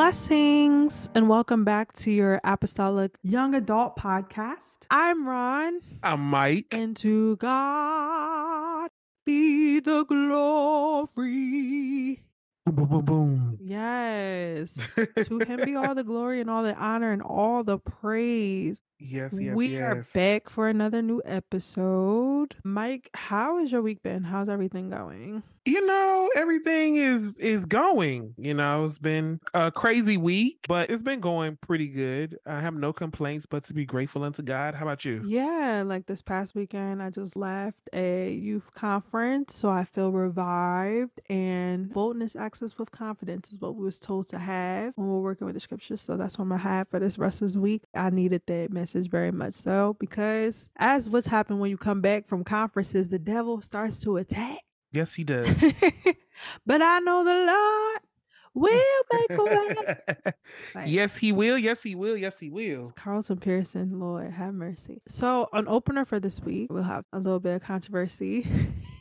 Blessings and welcome back to your Apostolic Young Adult Podcast. I'm Ron, I'm Mike. and to God be the glory. Boom, boom, boom, boom. Yes, to him be all the glory and all the honor and all the praise. Yes. We are back for another new episode. Mike, how has your week been? How's everything going? Everything is going. It's been a crazy week, but it's been going pretty good. I have no complaints, but to be grateful unto God. How about you? Yeah, like this past weekend, I just left a youth conference, so I feel revived, and boldness access with confidence is what we was told to have when we're working with the scriptures. So that's what I'm gonna have for this rest of this week. I needed that message very much so, because as what's happened when you come back from conferences, the devil starts to attack. Yes, he does. But I know the Lord will make a way. Like, Yes, he will. Yes, he will. Yes, he will. Carlton Pearson, Lord have mercy. So, an opener for this week, we'll have a little bit of controversy.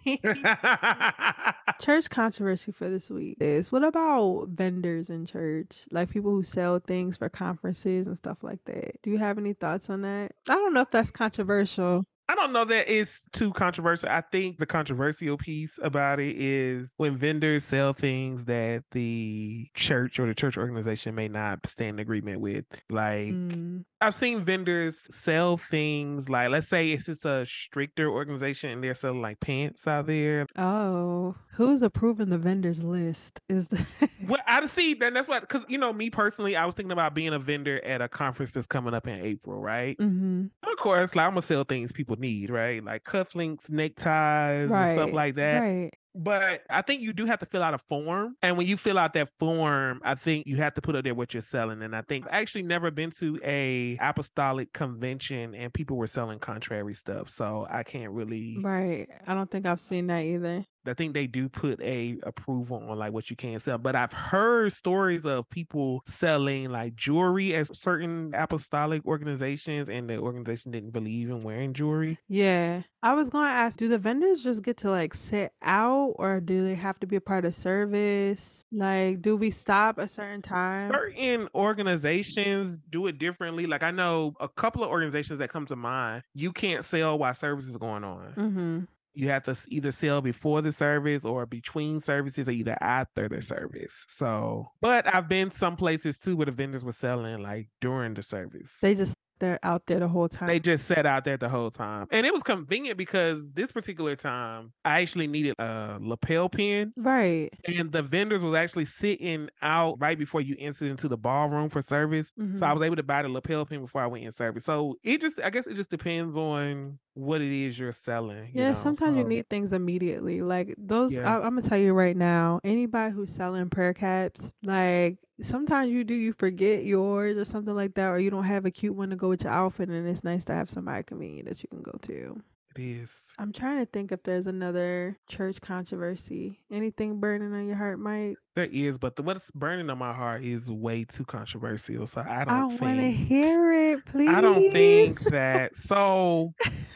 Church controversy for this week is, what about vendors in church? Like people who sell things for conferences and stuff like that. Do you have any thoughts on that? I don't know if that's controversial. I don't know that it's too controversial. I think the controversial piece about it is when vendors sell things that the church or the church organization may not stand in agreement with. Like, I've seen vendors sell things like, let's say it's just a stricter organization and they're selling like pants out there. Oh, who's approving the vendors list? Well, I see that. That's what, because me personally, I was thinking about being a vendor at a conference that's coming up in April, right? Mm-hmm. Of course, like I'm gonna sell things people need, right? Like cufflinks, neckties, and stuff like that. Right. But I think you do have to fill out a form. And when you fill out that form, I think you have to put up there what you're selling. And I think I actually never been to a apostolic convention and people were selling contrary stuff. So I can't really. Right. I don't think I've seen that either. I think they do put a approval on like what you can sell, but I've heard stories of people selling like jewelry as certain apostolic organizations, and the organization didn't believe in wearing jewelry. Yeah, I was going to ask, do the vendors just get to like sit out, or do they have to be a part of service? Like, do we stop a certain time? Certain organizations do it differently. Like I know a couple of organizations that come to mind, you can't sell while service is going on. Mm-hmm. You have to either sell before the service or between services, or either after the service. So, but I've been some places too where the vendors were selling like during the service. They're out there the whole time. They just sat out there the whole time. And it was convenient because this particular time, I actually needed a lapel pin. Right. And the vendors was actually sitting out right before you entered into the ballroom for service. Mm-hmm. So I was able to buy the lapel pin before I went in service. So I guess it just depends on what it is you're selling. Yeah, sometimes you need things immediately. Like those, Yeah. I'm going to tell you right now, anybody who's selling prayer caps, like sometimes you forget yours or something like that, or you don't have a cute one to go with your outfit, and it's nice to have somebody convenient that you can go to. It is. I'm trying to think if there's another church controversy. Anything burning on your heart, Mike? There is, but what's burning on my heart is way too controversial. So I want to hear it, please. I don't think that. So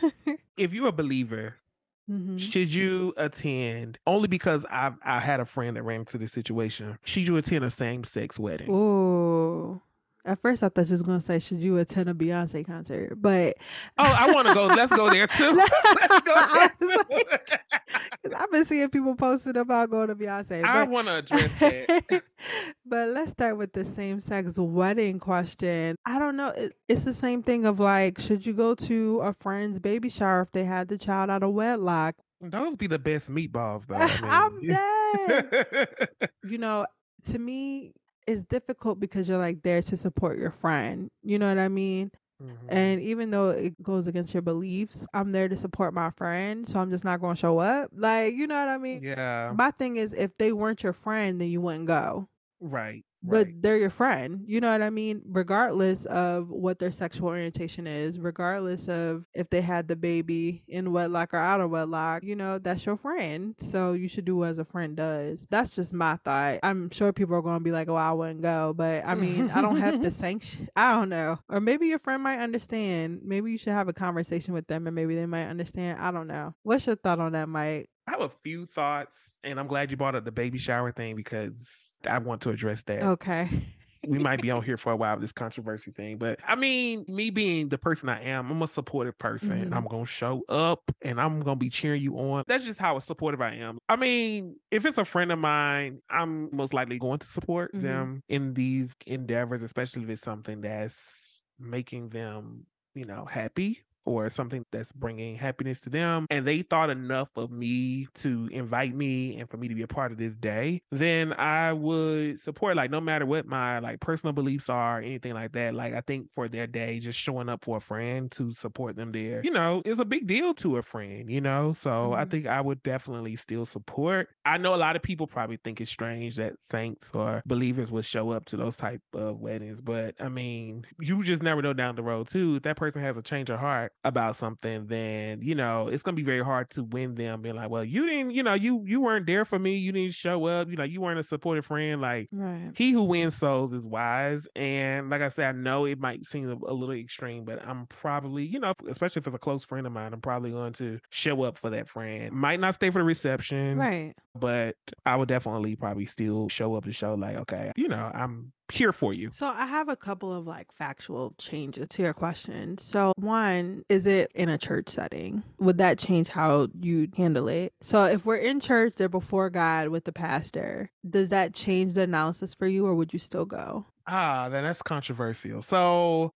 if you're a believer, mm-hmm. should you attend, only because I had a friend that ran into this situation, should you attend a same-sex wedding? Oh. At first, I thought you was going to say, should you attend a Beyonce concert? But I want to go. Let's go there too. Let's go there. I've been seeing people posting about going to Beyonce. I want to address that. But let's start with the same-sex wedding question. I don't know. It's the same thing of like, should you go to a friend's baby shower if they had the child out of wedlock? Those be the best meatballs, though. I'm dead. To me, it's difficult because you're like there to support your friend. You know what I mean? Mm-hmm. And even though it goes against your beliefs, I'm there to support my friend. So I'm just not going to show up. Like, you know what I mean? Yeah. My thing is, if they weren't your friend, then you wouldn't go. Right. But they're your friend. You know what I mean? Regardless of what their sexual orientation is, regardless of if they had the baby in wedlock or out of wedlock, that's your friend. So you should do as a friend does. That's just my thought. I'm sure people are going to be like, oh, I wouldn't go. But I mean, I don't have to sanction. I don't know. Or maybe your friend might understand. Maybe you should have a conversation with them and maybe they might understand. I don't know. What's your thought on that, Mike? I have a few thoughts, and I'm glad you brought up the baby shower thing because I want to address that. Okay. we might be on here for a while with this controversy thing. But I mean, me being the person I am, I'm a supportive person. Mhm. I'm gonna show up and I'm gonna be cheering you on. That's just how supportive I am. I mean, if it's a friend of mine, I'm most likely going to support Mhm. them in these endeavors, especially if it's something that's making them, happy or something that's bringing happiness to them, and they thought enough of me to invite me and for me to be a part of this day, then I would support, like, no matter what my like personal beliefs are, anything like that. Like, I think for their day, just showing up for a friend to support them there, is a big deal to a friend. So I Mhm. think I would definitely still support. I know a lot of people probably think it's strange that saints or believers would show up to those type of weddings, but I mean, you just never know down the road too. If that person has a change of heart about something, then it's gonna be very hard to win them. Being like, well, you didn't, you weren't there for me. You didn't show up. You weren't a supportive friend. Like, Right. he who wins souls is wise. And like I said, I know it might seem a little extreme, but I'm probably, especially if it's a close friend of mine, I'm probably going to show up for that friend. Might not stay for the reception, Right. but I would definitely probably still show up to show, like, okay, I'm here for you. So I have a couple of like factual changes to your question. So one, is it in a church setting? Would that change how you handle it? So if we're in church, they're before God with the pastor. Does that change the analysis for you, or would you still go? Then that's controversial. So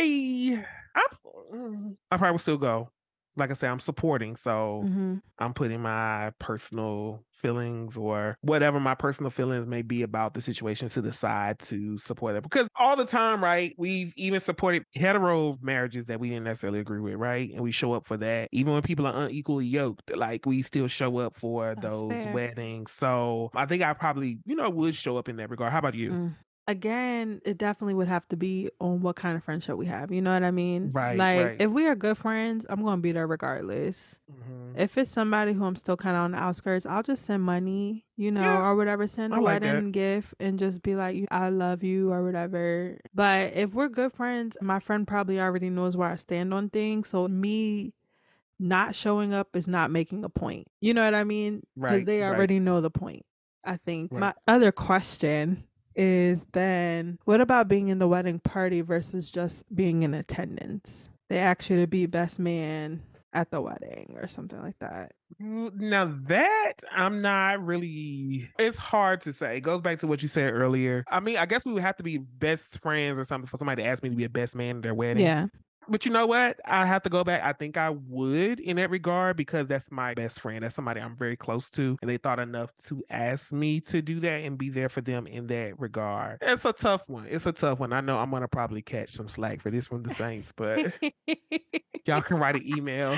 I probably would still go. Like I said, I'm supporting, so Mhm. I'm putting my personal feelings or whatever my personal feelings may be about the situation to the side to support it. Because all the time, right, we've even supported hetero marriages that we didn't necessarily agree with, right? And we show up for that. Even when people are unequally yoked, like, we still show up for That's those fair. weddings. So I think I probably, would show up in that regard. How about you? Mm. Again, it definitely would have to be on what kind of friendship we have. You know what I mean? Right, Like, right. if we are good friends, I'm going to be there regardless. Mhm. If it's somebody who I'm still kind of on the outskirts, I'll just send money, Yeah, or whatever, send I a like that. wedding gift and just be like, I love you or whatever. But if we're good friends, my friend probably already knows where I stand on things. So me not showing up is not making a point. You know what I mean? Because Right, they right, already know the point, I think. right. My other question is then what about being in the wedding party versus just being in attendance? They ask you to be best man at the wedding or something like that. Now that I'm not really, it's hard to say. It goes back to what you said earlier. I mean, I guess we would have to be best friends or something for somebody to ask me to be a best man at their wedding. Yeah. But you know what? I have to go back. I think I would in that regard because that's my best friend. That's somebody I'm very close to. And they thought enough to ask me to do that and be there for them in that regard. It's a tough one. It's a tough one. I know I'm going to probably catch some slack for this from the Saints, but y'all can write an email.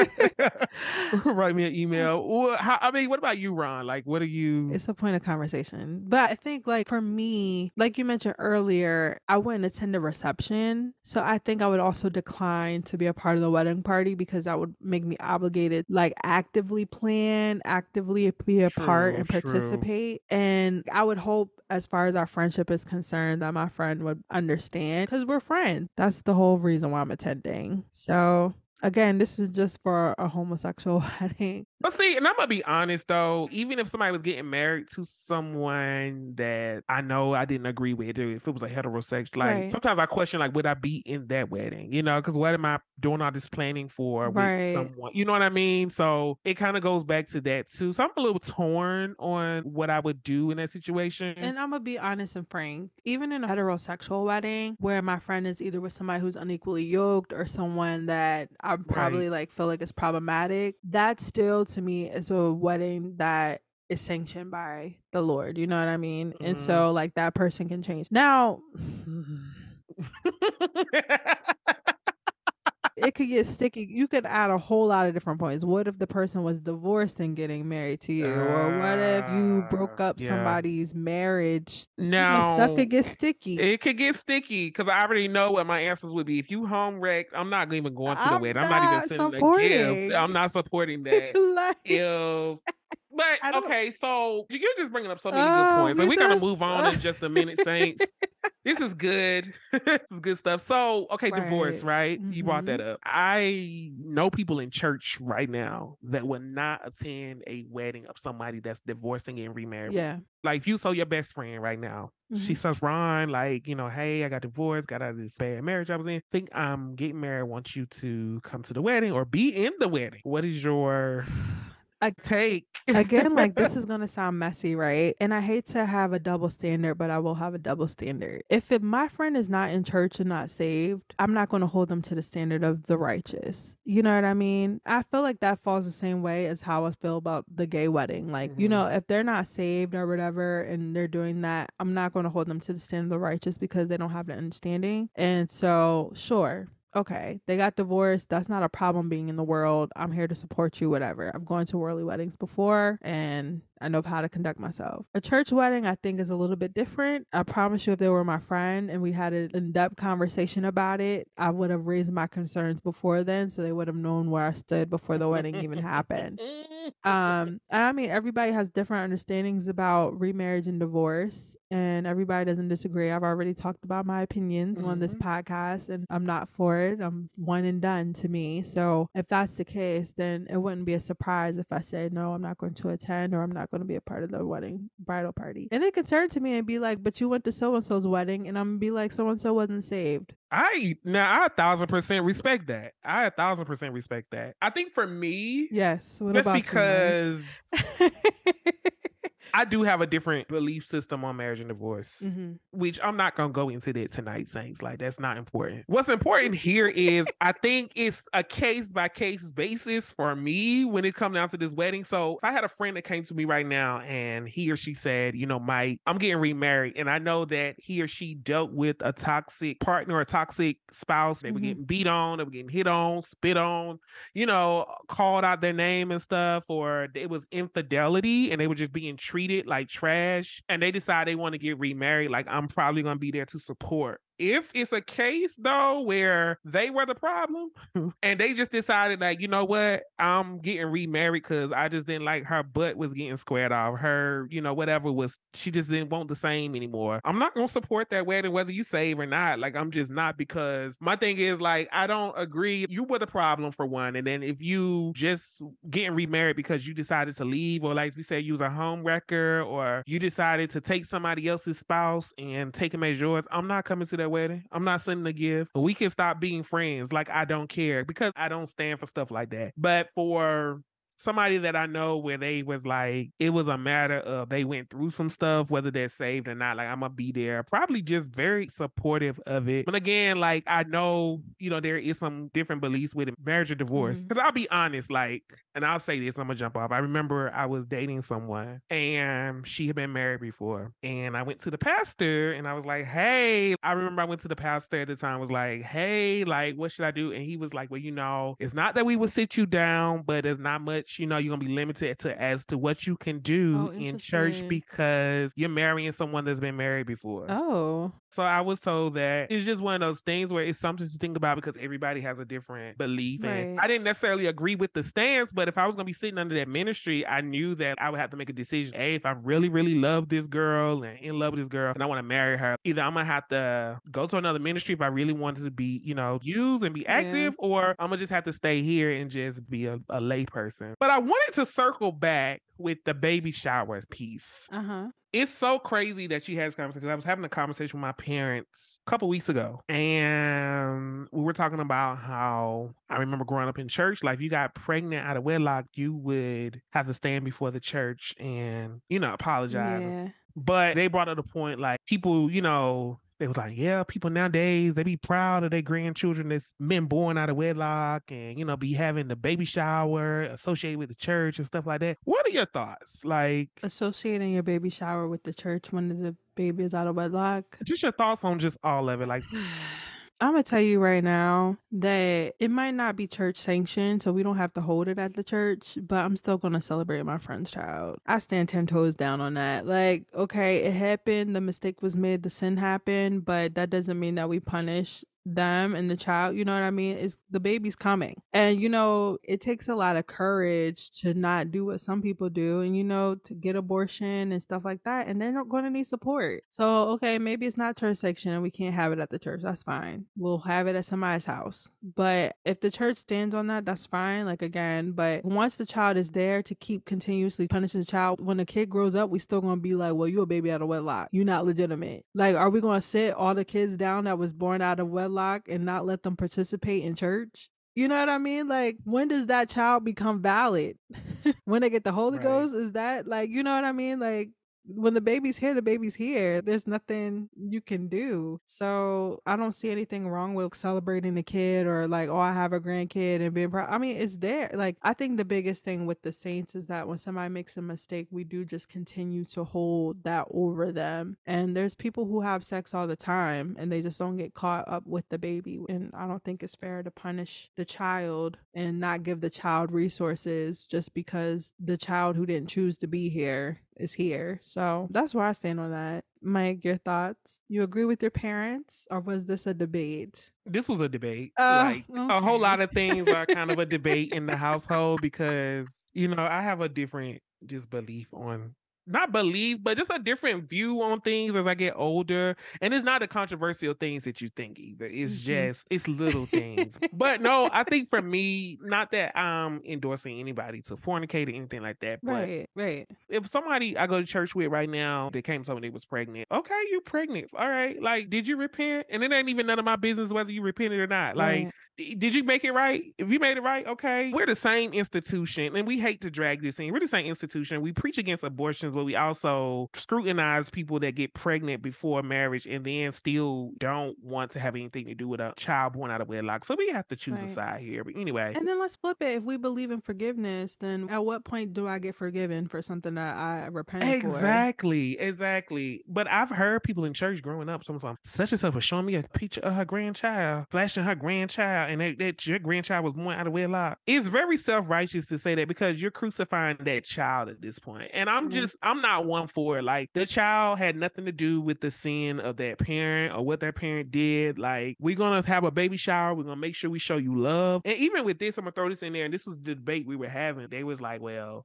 Write me an email. I mean, what about you, Ron? Like, what are you? It's a point of conversation. But I think, like, for me, like you mentioned earlier, I wouldn't attend the reception. So I think I would also decline to be a part of the wedding party because that would make me obligated, like, actively plan, actively be a part True, and true. participate. And I would hope, as far as our friendship is concerned, that my friend would understand because we're friends. That's the whole reason why I'm attending. So again, this is just for a homosexual wedding. But see, and I'm gonna be honest though, even if somebody was getting married to someone that I know I didn't agree with, or if it was a heterosexual, like, Right. sometimes I question, like, would I be in that wedding? Because what am I doing all this planning for with Right. someone? You know what I mean? So it kind of goes back to that too. So I'm a little torn on what I would do in that situation. And I'm gonna be honest and frank. Even in a heterosexual wedding where my friend is either with somebody who's unequally yoked or someone that I Right. probably like feel like is problematic, that still to me is a wedding that is sanctioned by the Lord. You know what I mean? And Mhm. so like that person can change. Now it could get sticky. You could add a whole lot of different points. What if the person was divorced and getting married to you? Or what if you broke up Yeah. somebody's marriage? Stuff Now, could get sticky. it could get sticky because I already know what my answers would be. If you home wrecked, I'm not even going to the I'm wedding. I'm not even not sending a gift. supporting. I'm not supporting that. Like If But I don't. okay, so you're just bringing up so many good Oh, points. we And we're gonna just. move on in just a minute, Saints. This is good. This is good stuff. So, okay, divorce, Right. right? You brought that Mhm. up. I know people in church right now that would not attend a wedding of somebody that's divorcing and remarried. Yeah. Like, if you saw your best friend right now, she Mhm. says, Ron, like, hey, I got divorced, got out of this bad marriage I was in. Think I'm getting married. I want you to come to the wedding or be in the wedding. What is your I take? Again, like, this is gonna sound messy, right? And I hate to have a double standard, but I will have a double standard. If my friend is not in church and not saved, I'm not gonna hold them to the standard of the righteous. You know what I mean? I feel like that falls the same way as how I feel about the gay wedding. Like, Mhm. if they're not saved or whatever and they're doing that, I'm not gonna hold them to the standard of the righteous because they don't have the understanding. And so, sure. Okay, they got divorced. That's not a problem being in the world. I'm here to support you, whatever. I've gone to worldly weddings before and I know how to conduct myself. A church wedding, I think, is a little bit different. I promise you, if they were my friend and we had an in depth conversation about it, I would have raised my concerns before then so they would have known where I stood before the wedding even happened. And I mean, everybody has different understandings about remarriage and divorce, and everybody doesn't disagree. I've already talked about my opinions on this Mhm. podcast, and I'm not for it. I'm one and done to me. So if that's the case, then it wouldn't be a surprise if I said no, I'm not going to attend, or I'm not going to be a part of the wedding bridal party. And they can turn to me and be like, "But you went to so and so's wedding," and I'm gonna be like, "So and so wasn't saved." I 1,000% respect that. I 1,000% respect that. I think for me, Yes. What just about you, Mike? because I do have a different belief system on marriage and divorce, Mhm. which I'm not gonna go into that tonight, Saints. Like, that's not important. What's important here is I think it's a case by case basis for me when it comes down to this wedding. So if I had a friend that came to me right now and he or she said, Mike, I'm getting remarried, and I know that he or she dealt with a toxic partner, a toxic spouse. They were Mhm. getting beat on, they were getting hit on, spit on, called out their name and stuff, or it was infidelity and they were just being treated like trash, and they decide they want to get remarried. Like, I'm probably going to be there to support. If it's a case though where they were the problem and they just decided, like, you know what, I'm getting remarried because I just didn't like her butt was getting squared off, her, whatever was, she just didn't want the same anymore. I'm not gonna support that wedding whether you save or not. Like, I'm just not, because my thing is, like, I don't agree. You were the problem for one, and then if you just getting remarried because you decided to leave, or like we said, you was a home wrecker, or you decided to take somebody else's spouse and take him as yours, I'm not coming to that wedding. I'm not sending a gift. We can stop being friends. Like, I don't care, because I don't stand for stuff like that. But for somebody that I know where they was like, it was a matter of they went through some stuff, whether they're saved or not, like, I'm gonna be there, probably just very supportive of it. But again, like, I know, there is some different beliefs with marriage or divorce. Mhm. Because I'll be honest, like, and I'll say this, I'm gonna jump off. I remember I was dating someone and she had been married before. And I went to the pastor and I was like, hey, I remember I went to the pastor at the time, was like, hey, like, what should I do? And he was like, well, it's not that we would sit you down, but there's not much, you're gonna be limited as to what you can do Oh, in church interesting. because you're marrying someone that's been married before. Oh. So I was told that it's just one of those things where it's something to think about because everybody has a different belief. And Right. I didn't necessarily agree with the stance, but if I was going to be sitting under that ministry, I knew that I would have to make a decision. Hey, if I really, really love this girl and in love with this girl and I want to marry her, either I'm going to have to go to another ministry if I really wanted to be, used and be Yeah. active, or I'm going to just have to stay here and just be a lay person. But I wanted to circle back with the baby shower piece. Uh-huh. It's so crazy that she has conversations. I was having a conversation with my parents a couple weeks ago, and we were talking about how I remember growing up in church. Like, if you got pregnant out of wedlock, you would have to stand before the church and, apologize. Yeah. But they brought up the point, like, people, they was like, yeah, people nowadays, they be proud of their grandchildren that's been born out of wedlock and, be having the baby shower associated with the church and stuff like that. What are your thoughts? Like, Associating your baby shower with the church when the baby is out of wedlock. just your thoughts on just all of it. Like, I'm gonna tell you right now that it might not be church sanctioned, so we don't have to hold it at the church, but I'm still gonna celebrate my friend's child. I stand 10 toes down on that. Like, okay, it happened, the mistake was made, the sin happened, but that doesn't mean that we punish them and the child, you know what I mean? Is the baby's coming. And it takes a lot of courage to not do what some people do and to get abortion and stuff like that. And they're not going to need support. So, okay, maybe it's not church section and we can't have it at the church. That's fine. We'll have it at somebody's house. But if the church stands on that, that's fine. Like again, but once the child is there to keep continuously punishing the child, when the kid grows up, we still gonna be like, well, you a baby out of wedlock. You're not legitimate. Like, are we gonna sit all the kids down that was born out of wedlock and not let them participate in church? You know what I mean? Like, when does that child become valid? When they get the Holy Right. Ghost? Is that like, you know what I mean? Like, when the baby's here, the baby's here. There's nothing you can do. So I don't see anything wrong with celebrating the kid or like, oh, I have a grandkid and being proud. I mean, it's there. Like, I think the biggest thing with the saints is that when somebody makes a mistake, we do just continue to hold that over them. And there's people who have sex all the time and they just don't get caught up with the baby. And I don't think it's fair to punish the child and not give the child resources just because the child who didn't choose to be here is here. So that's where I stand on that. Mike, your thoughts? You agree with your parents or was this a debate? This was a debate. Oh, A whole okay. lot of things are kind of a debate in the household because, I have a different just belief on not belief, but just a different view on things as I get older. And it's not the controversial things that you think either. It's Mhm. just it's little things. But no, I think for me, not that I'm endorsing anybody to fornicate or anything like that, but Right, right. if somebody I go to church with right now, they came to somebody was pregnant. Okay, you pregnant. All right. Like, did you repent? And it ain't even none of my business whether you repented or not. Like, Right. did you make it right? If you made it right, okay. We're the same institution, and we hate to drag this in. We're the same institution. We preach against abortions, but we also scrutinize people that get pregnant before marriage and then still don't want to have anything to do with a child born out of wedlock. So we have to choose a Right. side here. But anyway, And then let's flip it. If we believe in forgiveness, then at what point do I get forgiven for something that I repented for? exactly. But I've heard people in church growing up, sometimes such and such was showing me a picture of her grandchild, flashing her grandchild, and that your grandchild was born out of wedlock. It's very self-righteous to say that because you're crucifying that child at this point. And Right. I'm not one for it. Like, the child had nothing to do with the sin of that parent or what that parent did. Like, we're gonna have a baby shower, we're gonna make sure we show you love. And even with this, I'm gonna throw this in there, and this was the debate we were having. They was like, well,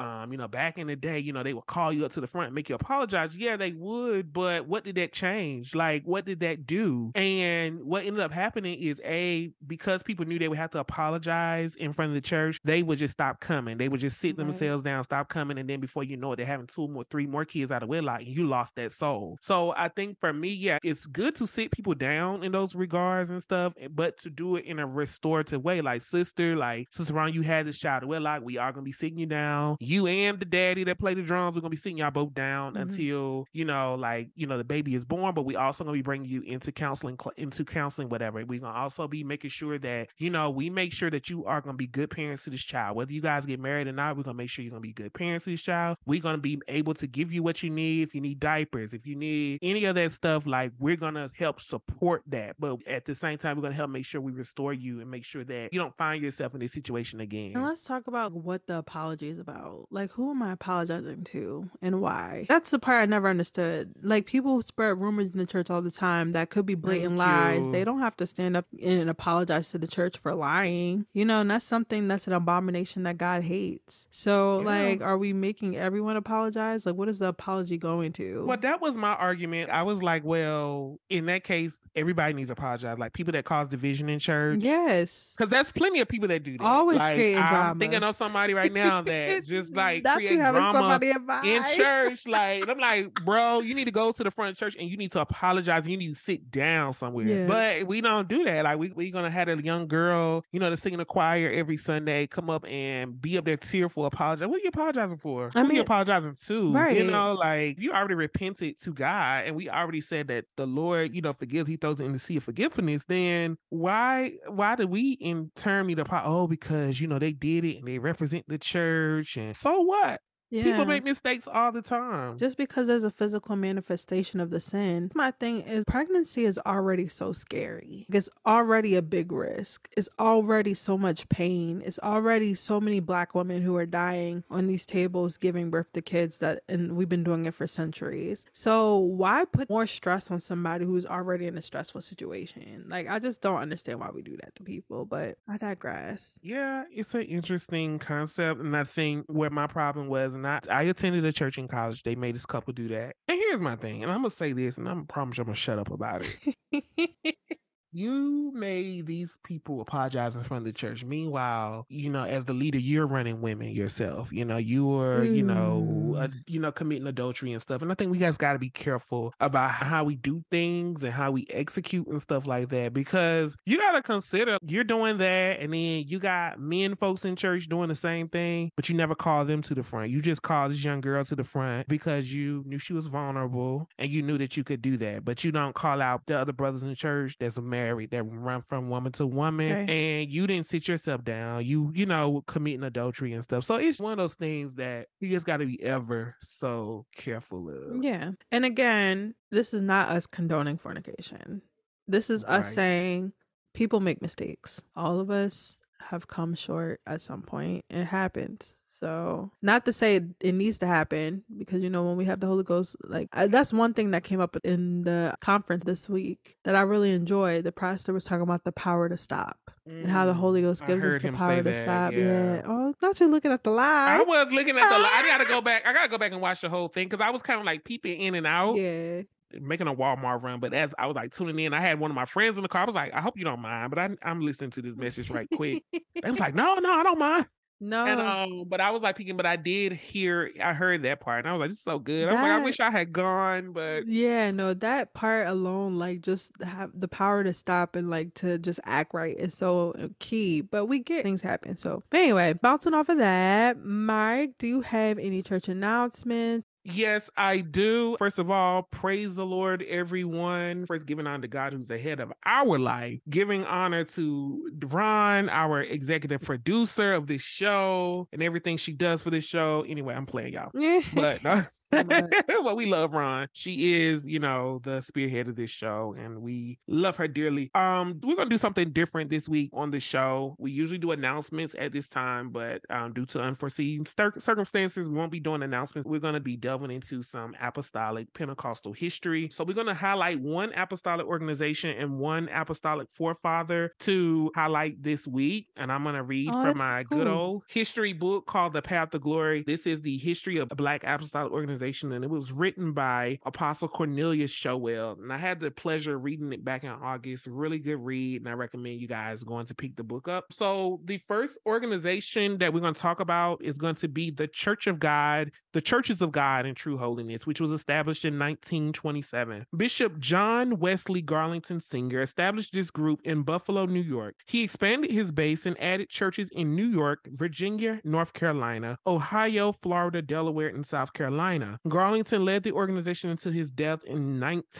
back in the day, they would call you up to the front and make you apologize. Yeah, they would, but what did that change? Like, what did that do? And what ended up happening is because people knew they would have to apologize in front of the church, they would just stop coming. They would just sit Right. themselves down, stop coming, and then before you know it, they're having 3 more kids out of wedlock, and you lost that soul. So I think for me, yeah, it's good to sit people down in those regards and stuff, but to do it in a restorative way. Like, sister Ron, you had this child of wedlock. We are gonna be sitting you down. You and the daddy that play the drums, we're gonna be sitting y'all both down Mhm. until the baby is born. But we also gonna be bringing you into counseling, whatever. We're gonna also be making sure that we make sure that you are gonna be good parents to this child. Whether you guys get married or not, we're gonna make sure you're gonna be good parents to this child. We're gonna be able to give you what you need. If you need diapers, if you need any of that stuff, like, we're gonna help support that. But at the same time, we're gonna help make sure we restore you and make sure that you don't find yourself in this situation And again. let's talk about what the apology is about. Like, who am I apologizing to and why? That's the part I never understood. Like, people spread rumors in the church all the time that could be blatant Thank lies. They you. don't have to stand up and apologize to the church for lying, and that's something that's an abomination that God hates. So, Yeah. like, are we making everyone apologize? Like, what is the apology going Well, to? that was my argument. I was like, well, in that case, everybody needs to apologize. Like, people that cause division in church, Yes. because there's plenty of people that do that. Always Like, creating I'm thinking drama. of somebody right now that just like Not you create having drama somebody in advice. church. Like, I'm like, bro, you need to go to the front of church and you need to apologize. And you need to sit down somewhere. Yeah. But we don't do that. Like, we gonna have a young girl, to sing in the choir every Sunday, come up and be up there tearful, apologize. What are you apologizing for? I Who are you mean, apologizing to? right. Like, you already repented to God, and we already said that the Lord, forgives. He throws it in the sea of forgiveness. Then why do we in turn need to because they did it and they represent the church, and so what? People Yeah. make mistakes all the time. Just because there's a physical manifestation of the sin, my thing is pregnancy is already so scary. It's already a big risk. It's already so much pain. It's already so many Black women who are dying on these tables giving birth to kids and we've been doing it for centuries. So why put more stress on somebody who's already in a stressful situation? Like, I just don't understand why we do that to people, but I digress. Yeah, it's an interesting concept. And I think where my problem was, and I attended a church in college, they made this couple do that. And here's my thing, and I'm going to say this, and I'm promise I'm going to shut up about it. You made these people apologize in front of the church. Meanwhile, as the leader, you're running women yourself. You were, committing adultery and stuff. And I think we guys got to be careful about how we do things and how we execute and stuff like that, because you got to consider you're doing that, and then you got men folks in church doing the same thing, but you never call them to the front. You just called this young girl to the front because you knew she was vulnerable and you knew that you could do that, but you don't call out the other brothers in the church that's married, that run from woman to woman, Right. and you didn't sit yourself down. You committing adultery and stuff. So it's one of those things that you just got to be ever so careful of. Yeah. And again, this is not us condoning fornication. This is us Right. saying people make mistakes. All of us have come short at some point. It happens. So, not to say it needs to happen, because when we have the Holy Ghost, that's one thing that came up in the conference this week that I really enjoyed. The pastor was talking about the power to stop and how the Holy Ghost I gives us heard the him say power to that. stop. Yeah. Oh, not you looking at the live. I was looking at the live. I gotta go back. I gotta go back and watch the whole thing, because I was kind of like peeping in and out. Yeah. Making a Walmart run, but as I was like tuning in, I had one of my friends in the car. I was like, I hope you don't mind, but I'm listening to this message right quick. They was like, no, I don't mind. No. And but I was like peeking, but I heard that part, and I was like, this is so good. I was like, I wish I had gone, but Yeah, no, that part alone, just have the power to stop and to just act right is so key. But we get things happen. So, but anyway, bouncing off of that, Mike, do you have any church announcements? yes, I do. First of all, praise the Lord, everyone. First, giving honor to God, who's the head of our life. Giving honor to Ron, our executive producer of this show, and everything she does for this show. Anyway, I'm playing y'all. But well, we love Ron. She is, the spearhead of this show, and we love her dearly. We're gonna do something different this week on the show. We usually do announcements at this time, but due to unforeseen circumstances, we won't be doing announcements. We're gonna be delving into some apostolic Pentecostal history. So we're gonna highlight one apostolic organization and one apostolic forefather to highlight this week. And I'm gonna read from my good old history book called The Path to Glory. This is the history of Black apostolic organization, and it was written by Apostle Cornelius Showell. And I had the pleasure of reading it back in August. Really good read, and I recommend you guys going to pick the book up. So the first organization that we're going to talk about is going to be the Church of God, the Churches of God in True Holiness, which was established in 1927. Bishop John Wesley Garlington Sr. established this group in Buffalo, New York. He expanded his base and added churches in New York, Virginia, North Carolina, Ohio, Florida, Delaware, and South Carolina. Garlington led the organization until his death in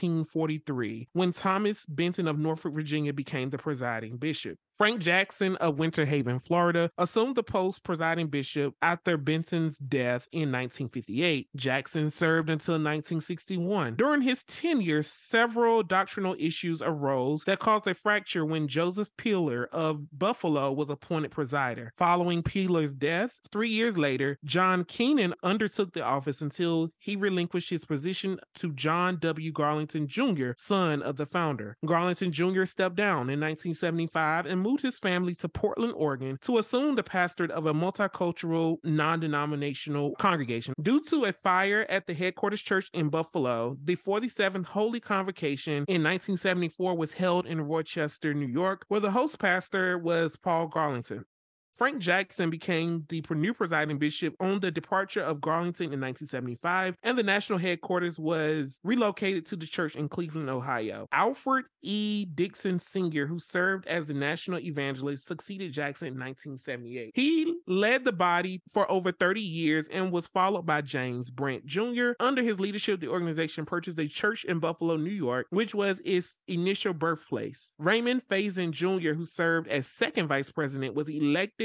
1943, when Thomas Benton of Norfolk, Virginia became the presiding bishop. Frank Jackson of Winter Haven, Florida, assumed the post presiding bishop after Benton's death in 1958. Jackson served until 1961. During his tenure, several doctrinal issues arose that caused a fracture when Joseph Peeler of Buffalo was appointed presider. Following Peeler's death, 3 years later, John Keenan undertook the office until he relinquished his position to John W. Garlington Jr., son of the founder. Garlington Jr. stepped down in 1975 and moved his family to Portland, Oregon to assume the pastorate of a multicultural, non-denominational congregation. Due to a fire at the headquarters church in Buffalo, the 47th Holy Convocation in 1974 was held in Rochester, New York, where the host pastor was Paul Garlington. Frank Jackson became the new presiding bishop on the departure of Garlington in 1975, and the national headquarters was relocated to the church in Cleveland, Ohio. Alfred E. Dixon Sr., who served as the national evangelist, succeeded Jackson in 1978. He led the body for over 30 years and was followed by James Brent Jr. Under his leadership, the organization purchased a church in Buffalo, New York, which was its initial birthplace. Raymond Faison Jr., who served as second vice president, was elected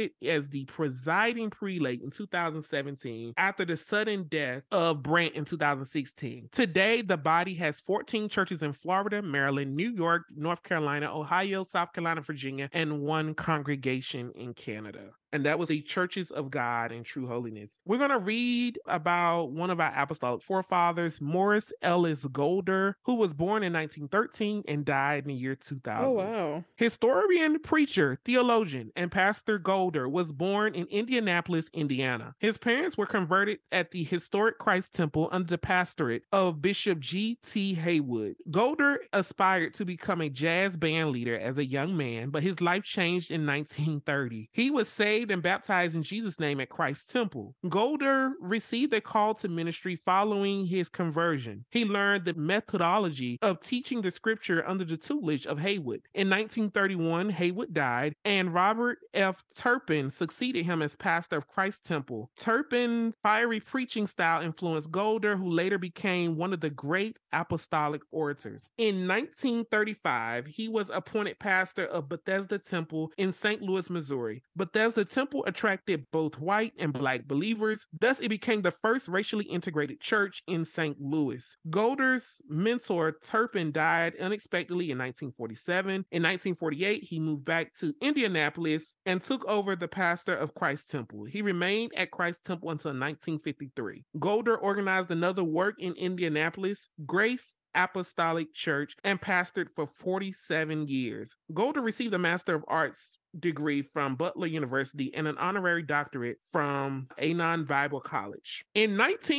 appointed as the presiding prelate in 2017 after the sudden death of Brant in 2016. Today, the body has 14 churches in Florida, Maryland, New York, North Carolina, Ohio, South Carolina, Virginia, and one congregation in Canada. And that was the Churches of God in True Holiness. We're going to read about one of our apostolic forefathers, Morris Ellis Golder, who was born in 1913 and died in the year 2000. Oh, wow. Historian, preacher, theologian, and Pastor Golder was born in Indianapolis, Indiana. His parents were converted at the historic Christ Temple under the pastorate of Bishop G.T. Haywood. Golder aspired to become a jazz band leader as a young man, but his life changed in 1930. He was saved and baptized in Jesus' name at Christ Temple. Golder received a call to ministry following his conversion. He learned the methodology of teaching the scripture under the tutelage of Haywood. In 1931, Haywood died, and Robert F. Turpin succeeded him as pastor of Christ Temple. Turpin's fiery preaching style influenced Golder, who later became one of the great apostolic orators. In 1935, he was appointed pastor of Bethesda Temple in St. Louis, Missouri. Bethesda Temple attracted both white and black believers. Thus, it became the first racially integrated church in St. Louis. Golder's mentor, Turpin, died unexpectedly in 1947. In 1948, he moved back to Indianapolis and took over the pastor of Christ Temple. He remained at Christ Temple until 1953. Golder organized another work in Indianapolis, Grace Apostolic Church, and pastored for 47 years. Golder received a Master of Arts degree from Butler University and an honorary doctorate from Anon Bible College. In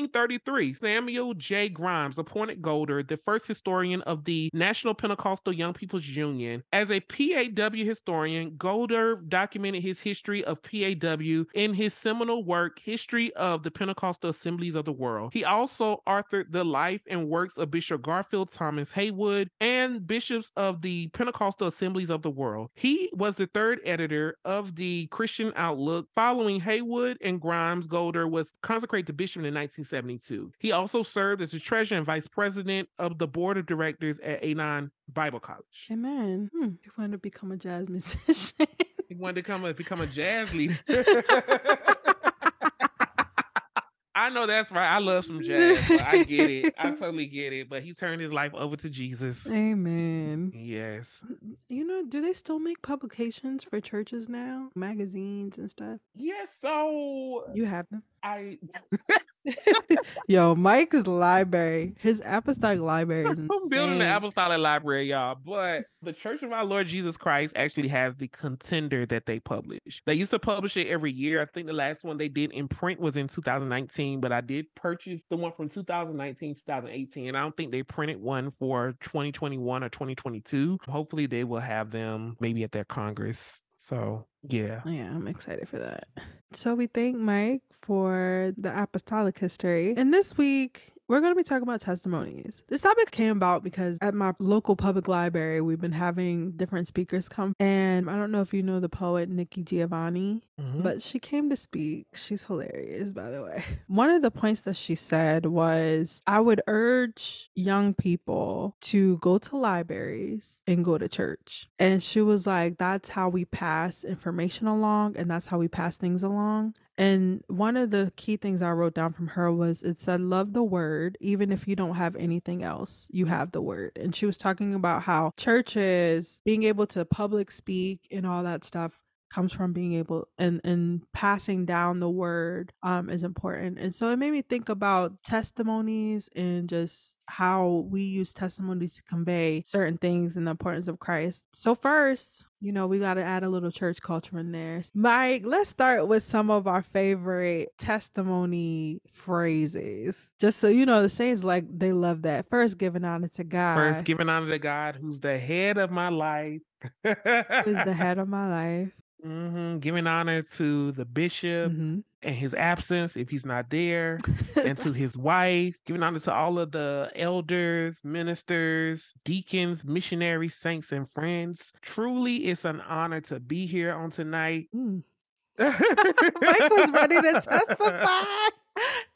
1933, Samuel J. Grimes appointed Golder the first historian of the National Pentecostal Young People's Union. As a PAW historian, Golder documented his history of PAW in his seminal work, History of the Pentecostal Assemblies of the World. He also authored the life and works of Bishop Garfield Thomas Haywood and bishops of the Pentecostal Assemblies of the World. He was the third editor of the Christian Outlook. Following Haywood and Grimes, Golder was consecrated to bishop in 1972. He also served as the treasurer and vice president of the board of directors at Anon Bible College. Amen. He wanted to become a jazz musician. He wanted to become a jazz leader. I know that's right. I love some jazz. But I get it. I totally get it. But he turned his life over to Jesus. Amen. Yes. You know, do they still make publications for churches now? Magazines and stuff? Yes. So you have them? Yo, Mike's library, his apostolic library is insane. I'm building the apostolic library, y'all. But the Church of Our Lord Jesus Christ actually has the Contender that they publish. They used to publish it every year. I think the last one they did in print was in 2019, but I did purchase the one from 2019, 2018. And I don't think they printed one for 2021 or 2022. Hopefully they will have them maybe at their Congress. So, yeah. Yeah, I'm excited for that. So we thank Mike for the apostolic history. And this week, we're going to be talking about testimonies. This topic came about because at my local public library, we've been having different speakers come. And I don't know if you know the poet Nikki Giovanni, but she came to speak. She's hilarious, by the way. One of the points that she said was, I would urge young people to go to libraries and go to church. And she was like, that's how we pass information along, and that's how we pass things along. And one of the key things I wrote down from her was, it said, love the word, even if you don't have anything else, you have the word. And she was talking about how churches, being able to public speak and all that stuff comes from being able and passing down the word is important. And so it made me think about testimonies and just how we use testimonies to convey certain things and the importance of Christ. So first, you know, we got to add a little church culture in there. Mike, let's start with some of our favorite testimony phrases. Just so you know, the saints, like, they love that. First, giving honor to God. First, giving honor to God, who's the head of my life. Who's the head of my life. Giving honor to the bishop and his absence if he's not there, and to his wife, giving honor to all of the elders, ministers, deacons, missionaries, saints, and friends. Truly, it's an honor to be here on tonight. Mike was ready to testify.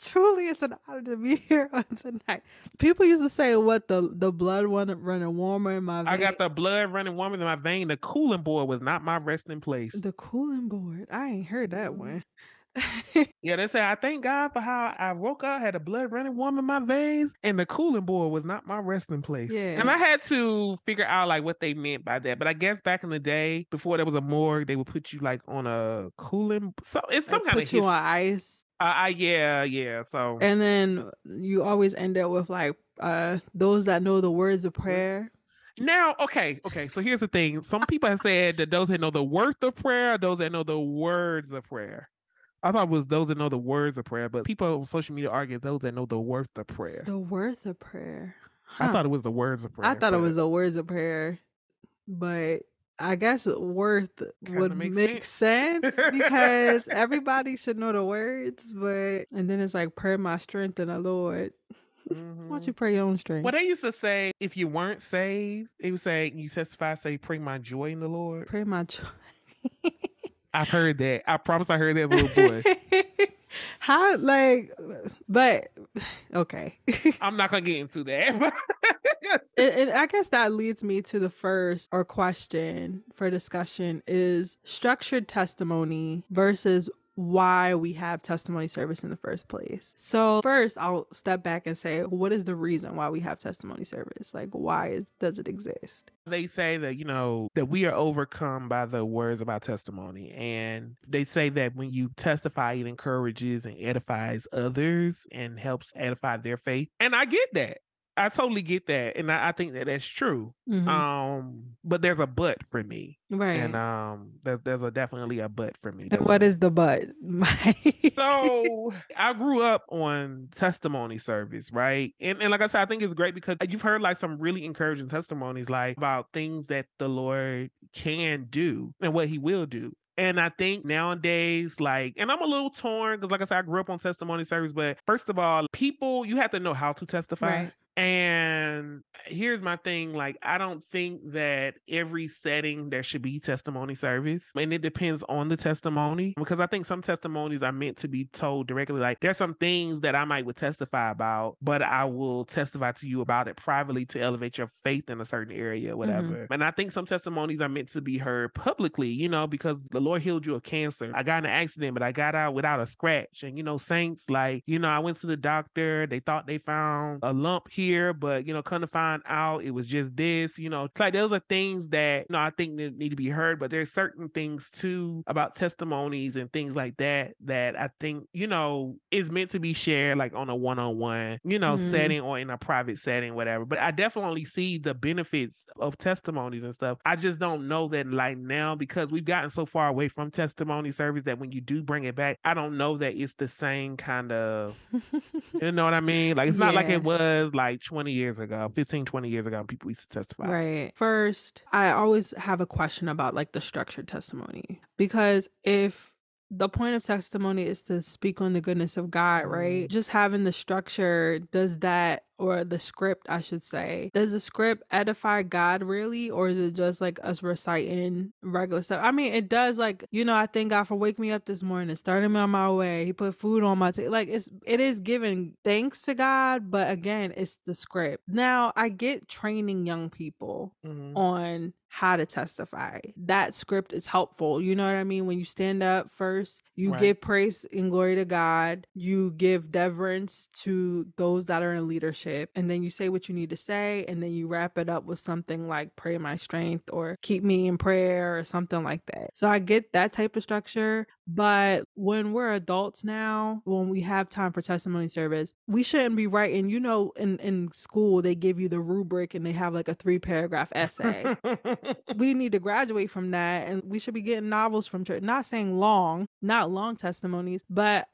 Truly, it's an honor to be here on tonight. People used to say, "What the blood running warmer in my I vein." got the blood running warmer than my vein. The cooling board was not my resting place. The cooling board. I ain't heard that Mhm. one. Yeah, they say I thank God for how I woke up, had the blood running warm in my veins, and the cooling board was not my resting place. And Yeah. I had to figure out like what they meant by that. But I guess back in the day, before there was a morgue, they would put you like on a cooling. So it's some Like kind of put you on history. ice. Yeah. So And then you always end up with like those that know the words of prayer. now, okay. So here's the thing. Some people have said that those that know the worth of prayer, those that know the words of prayer. I thought it was those that know the words of prayer, but people on social media argue those that know the worth of prayer. The worth of prayer. I Huh. thought it was the words of I prayer, thought it but was the words of prayer, but I guess worth kind would of makes make sense. sense because everybody should know the words, but and then it's like pray my strength in the Lord. Why don't you Mhm. pray your own Well, strength? they used to say if you weren't saved, it would say you testify, say, "Bring my joy in the Lord." Pray my joy. I've heard that. I promise, I heard that as a little boy. How like but okay. I'm not gonna get into that. And I guess that leads me to the first or question for discussion is structured testimony versus why we have testimony service in the first place. So first I'll step back and say, what is the reason why we have testimony service? Like does it exist? They say that, that we are overcome by the words of our testimony. And they say that when you testify, it encourages and edifies others and helps edify their faith. And I get that. I totally get that. And I think that that's true. But there's a but for me. And Right. there's definitely a but for me. And what is the but, Mike? So I grew up on testimony service, right? And like I said, I think it's great because you've heard like some really encouraging testimonies, like about things that the Lord can do and what he will do. And I think nowadays, like, and I'm a little torn because, like I said, I grew up on testimony service. But first of all, people, you have to know how to testify. Right. And here's my thing, like, I don't think that every setting there should be testimony service. And it depends on the testimony because I think some testimonies are meant to be told directly. Like, there's some things that I might would testify about, but I will testify to you about it privately to elevate your faith in a certain area, whatever. And I think some testimonies are meant to be heard publicly, because the Lord healed you of cancer. I got in an accident, but I got out without a scratch. And, saints, like, I went to the doctor. They thought they found a lump here, but, come to find out it was just this, it's like those are things that, I think that need to be heard. But there's certain things too about testimonies and things like that that I think, is meant to be shared like on a one-on-one, setting or in a private setting, whatever. But I definitely see the benefits of testimonies and stuff. I just don't know that like now because we've gotten so far away from testimony service that when you do bring it back, I don't know that it's the same kind of, you know what I mean? Like it's not like Yeah. it was like 20 years ago, 15, 20 years ago, people used to testify. Right. First, I always have a question about like the structured testimony because if the point of testimony is to speak on the goodness of God, right? Just having the structure, does that, or the script, I should say, does the script edify God really? Or is it just like us reciting regular stuff? I mean, it does, like, I thank God for waking me up this morning, starting me on my way. He put food on my table. Like, it is giving thanks to God, but again, it's the script. Now, I get training young people on how to testify. That script is helpful. You know what I mean? When you stand up first, you give praise and glory to God. You give deference to those that are in leadership. And then you say what you need to say. And then you wrap it up with something like pray my strength or keep me in prayer or something like that. So I get that type of structure. But when we're adults now, when we have time for testimony service, we shouldn't be writing, in school, they give you the rubric and they have like a 3-paragraph essay. We need to graduate from that, and we should be getting novels from church. Not saying not long testimonies, but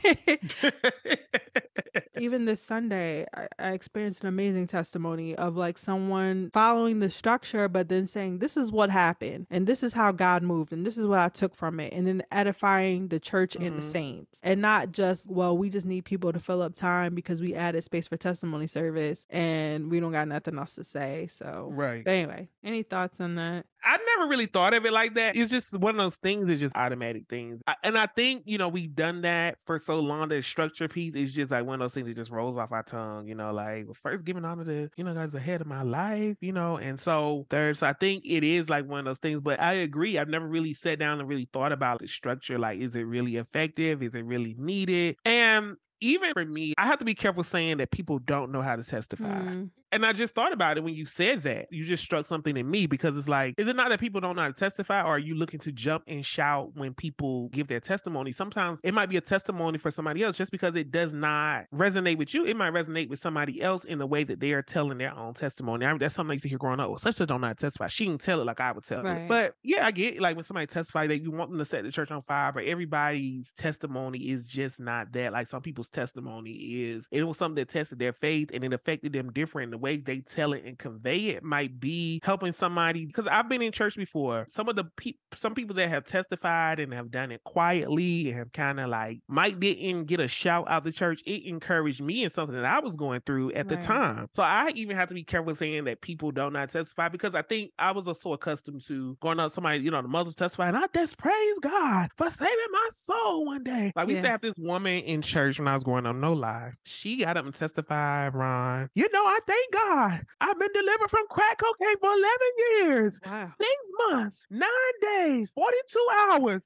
even this Sunday, I experienced an amazing testimony of like someone following the structure, but then saying, this is what happened, and this is how God moved, and this is what I took from it, and then edifying the church and the saints. And not just, well, we just need people to fill up time because we added space for testimony service and we don't got nothing else to say. So, Right. But anyway, any thoughts on that? I've never really thought of it like that. It's just one of those things. It's just automatic things. And I think, we've done that for so long. The structure piece is just like one of those things that just rolls off our tongue, like, well, first giving honor to, God's ahead of my life, and so there's, I think it is like one of those things, but I agree. I've never really sat down and really thought about the structure. Like, is it really effective? Is it really needed? And even for me, I have to be careful saying that people don't know how to testify. And I just thought about it when you said that. You just struck something in me, because it's like, is it not that people don't know how to testify, or are you looking to jump and shout when people give their testimony? Sometimes it might be a testimony for somebody else. Just because it does not resonate with you, it might resonate with somebody else in the way that they are telling their own testimony. That's something I used to hear growing up. Well, such a don't know how to testify. She can tell it like I would tell it. But yeah, I get it. Like when somebody testifies that you want them to set the church on fire, but everybody's testimony is just not that. Like some people's testimony is, it was something that tested their faith and it affected them different. The way they tell it and convey it might be helping somebody. Because I've been in church before. Some people that have testified and have done it quietly and have kind of like might didn't get a shout out the church. It encouraged me in something that I was going through at the time. So I even have to be careful saying that people don't not testify, because I think I was so accustomed to going up somebody, the mothers testifying, I just praise God for saving my soul one day. Like we used to have this woman in church when I was growing up, no lie. She got up and testified, Ron, I thank God. I've been delivered from crack cocaine for 11 years. Wow. 6 months, 9 days, 42 hours,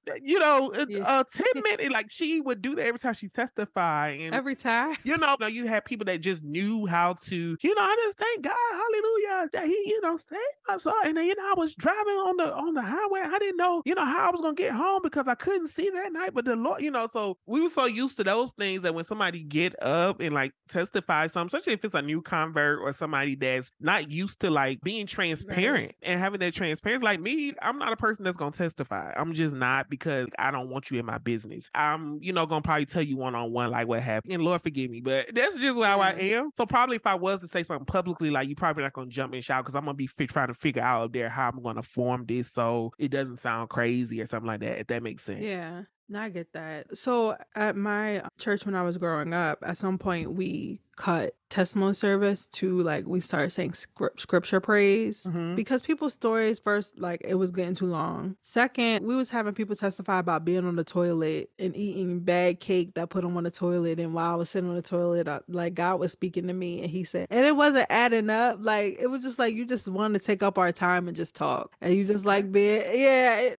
10 minutes. Like she would do that every time she testified. And every time. You had people that just knew how to, I just thank God, hallelujah, that he, saved us. And then, I was driving on the highway. I didn't know, how I was going to get home because I couldn't see that night. But the Lord, so we were so used to those things that when somebody get up and like testify something, especially if it's a new convert or somebody that's not used to like being transparent and having that transparency. Like me, I'm not a person that's gonna testify. I'm just not, because I don't want you in my business. I'm, gonna probably tell you one-on-one like what happened. And Lord forgive me, but that's just how I am. So probably if I was to say something publicly, like you probably not gonna jump and shout, because I'm gonna be trying to figure out up there how I'm gonna form this so it doesn't sound crazy or something like that, if that makes sense. Yeah. No, I get that. So at my church when I was growing up, at some point we cut testimony service to like we started saying scripture praise, because people's stories, first, like it was getting too long. Second, we was having people testify about being on the toilet and eating bad cake that put them on the toilet, and while I was sitting on the toilet, like God was speaking to me and he said, and it wasn't adding up. Like it was just like you just wanted to take up our time and just talk, and you just like being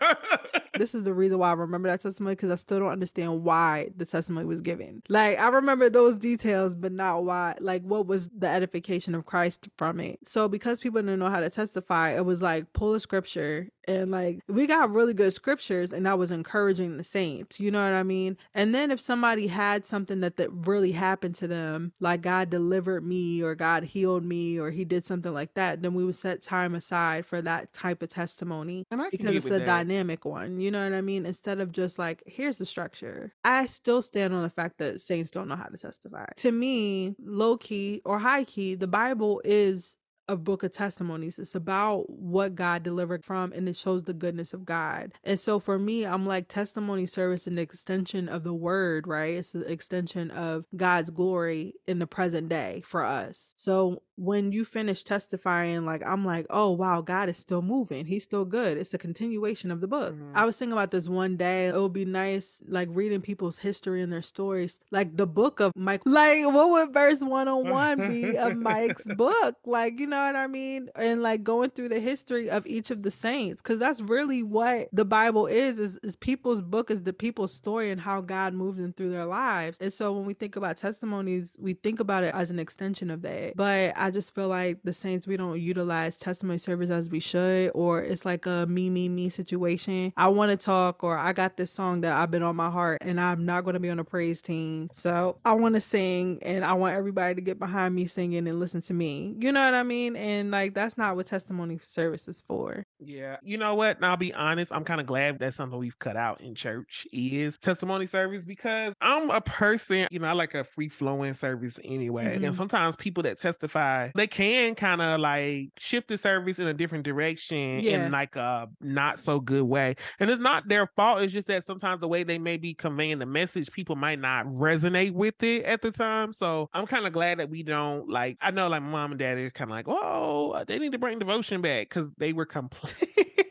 this is the reason why I remember that testimony, because I still don't understand why the testimony was given. Like I remember those details, but not why, like what was the edification of Christ from it. So because people didn't know how to testify, it was like pull a scripture, and like we got really good scriptures, and I was encouraging the saints, you know what I mean? And then if somebody had something that really happened to them, like God delivered me or God healed me or he did something like that, then we would set time aside for that type of testimony, because it's a dynamic one, you know what I mean? Instead of just like, here's the structure. I still stand on the fact that saints don't know how to testify. To me, low key or high key, the Bible is a book of testimonies. It's about what God delivered from, and it shows the goodness of God. And so for me, I'm like, testimony service an extension of the word, right? It's an extension of God's glory in the present day for us. So when you finish testifying, like I'm like, oh wow, God is still moving. He's still good. It's a continuation of the book. I was thinking about this one day. It would be nice, like reading people's history and their stories, like the book of Mike. Like what would verse 101 be of Mike's book? Like, you know what I mean? And like going through the history of each of the saints, because that's really what the Bible is people's book, is the people's story and how God moved them through their lives. And so when we think about testimonies, we think about it as an extension of that. But I just feel like the saints, we don't utilize testimony service as we should, or it's like a me situation. I want to talk, or I got this song that I've been on my heart and I'm not going to be on a praise team, so I want to sing and I want everybody to get behind me singing and listen to me, you know what I mean? And like that's not what testimony service is for. Yeah, you know what? And I'll be honest, I'm kind of glad that's something we've cut out in church is testimony service, because I'm a person, I like a free-flowing service anyway. And sometimes people that testify, they can kind of like shift the service in a different direction in like a not so good way. And it's not their fault. It's just that sometimes the way they may be conveying the message, people might not resonate with it at the time. So I'm kind of glad that we don't, like, I know like mom and dad is kind of like, whoa, they need to bring devotion back, because they were complaining.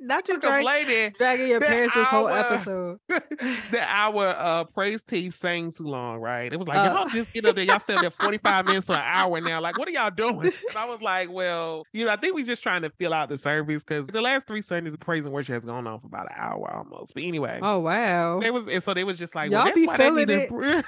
Not you complaining dragging your parents this whole that episode. our praise team sang too long, right? It was like, y'all just get up there. Y'all stay up there 45 minutes to an hour now. Like, what are y'all doing? And I was like, well, I think we just trying to fill out the service because the last 3 Sundays of praise and worship has gone on for about an hour almost. But anyway. Oh, wow. They was just like, y'all well, that's be why they feeling need it. to.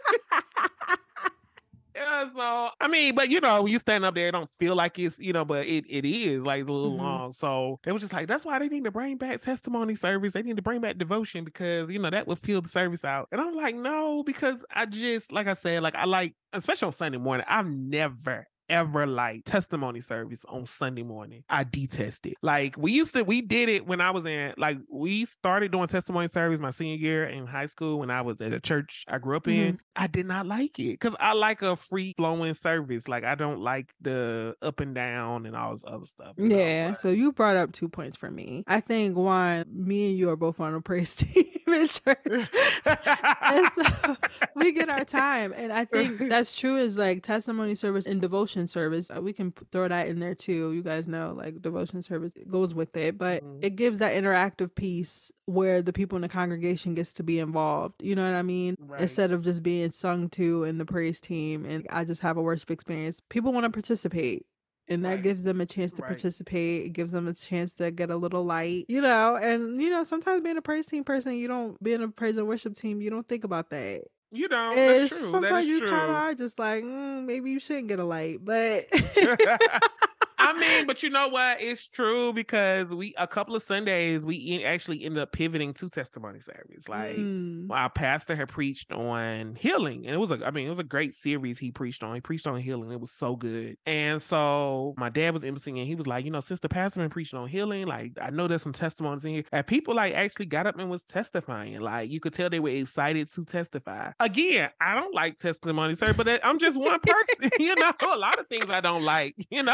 Yeah, so I mean, but when you stand up there, it don't feel like it's, but it is like it's a little long. So they was just like, that's why they need to bring back testimony service. They need to bring back devotion because that would fill the service out. And I'm like, no, because I just, like I said, like I like, especially on Sunday morning, I've never ever like testimony service on Sunday morning. I detest it. Like we did it when I was we started doing testimony service my senior year in high school when I was at a church I grew up in. I did not like it because I like a free flowing service. Like I don't like the up and down and all this other stuff. Yeah. So you brought up 2 points for me. I think one, me and you are both on a praise team in church. And so we get our time. And I think that's true is like testimony service and devotion service. We can throw that in there too. You guys know like devotion service goes with it, but it gives that interactive piece where the people in the congregation gets to be involved. You know what I mean? Right. Instead of just being sung to in the praise team and I just have a worship experience. People want to participate. And that gives them a chance to participate. It gives them a chance to get a little light, and sometimes being a praise team person, being a praise and worship team, you don't think about that. That's true. Sometimes you kind of are just like, maybe you shouldn't get a light, but I mean, but you know what? It's true because a couple of Sundays we actually ended up pivoting to testimony service. Like our pastor had preached on healing, and it was a great series he preached on. He preached on healing. It was so good. And so my dad was emceeing, and he was like, since the pastor been preaching on healing, like I know there's some testimonies in here, and people like actually got up and was testifying. Like you could tell they were excited to testify. Again, I don't like testimony service, but I'm just one person. A lot of things I don't like.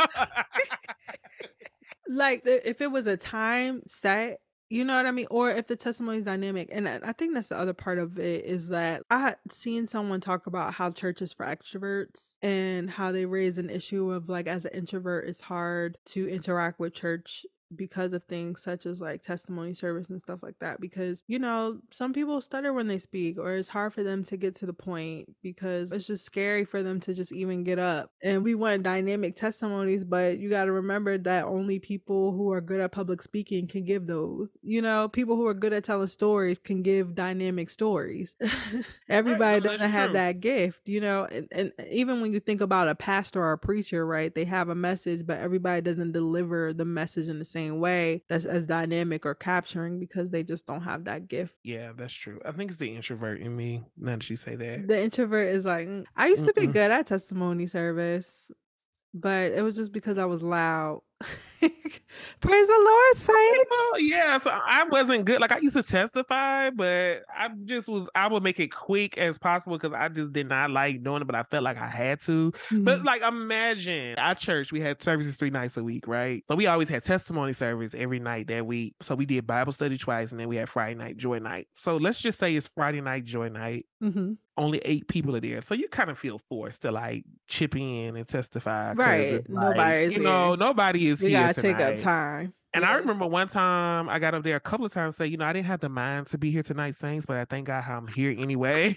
Like if it was a time set, you know what I mean? Or if the testimony is dynamic. And I think that's the other part of it is that I had seen someone talk about how church is for extroverts and how they raise an issue of like as an introvert, it's hard to interact with church because of things such as like testimony service and stuff like that, because some people stutter when they speak, or it's hard for them to get to the point because it's just scary for them to just even get up. And we want dynamic testimonies, but you got to remember that only people who are good at public speaking can give those. People who are good at telling stories can give dynamic stories. Everybody doesn't have that gift, and even when you think about a pastor or a preacher, right, they have a message, but everybody doesn't deliver the message in the same way that's as dynamic or capturing because they just don't have that gift. Yeah, that's true. I think it's the introvert in me. Now that you say that, the introvert is like, I used to be good at testimony service, but it was just because I was loud. Praise the Lord, saints. Well, yeah, so I wasn't good. Like I used to testify, but I would make it quick as possible because I just did not like doing it, but I felt like I had to. But like imagine our church, we had services 3 nights a week, right? So we always had testimony service every night that week. So we did Bible study twice, and then we had Friday night joy night. So let's just say it's Friday night joy night. Only 8 people are there, so you kind of feel forced to like chip in and testify, right? Nobody's nobody is you here gotta tonight. Take up time. And I remember one time I got up there a couple of times and say, I didn't have the mind to be here tonight, saints, but I thank God I'm here anyway.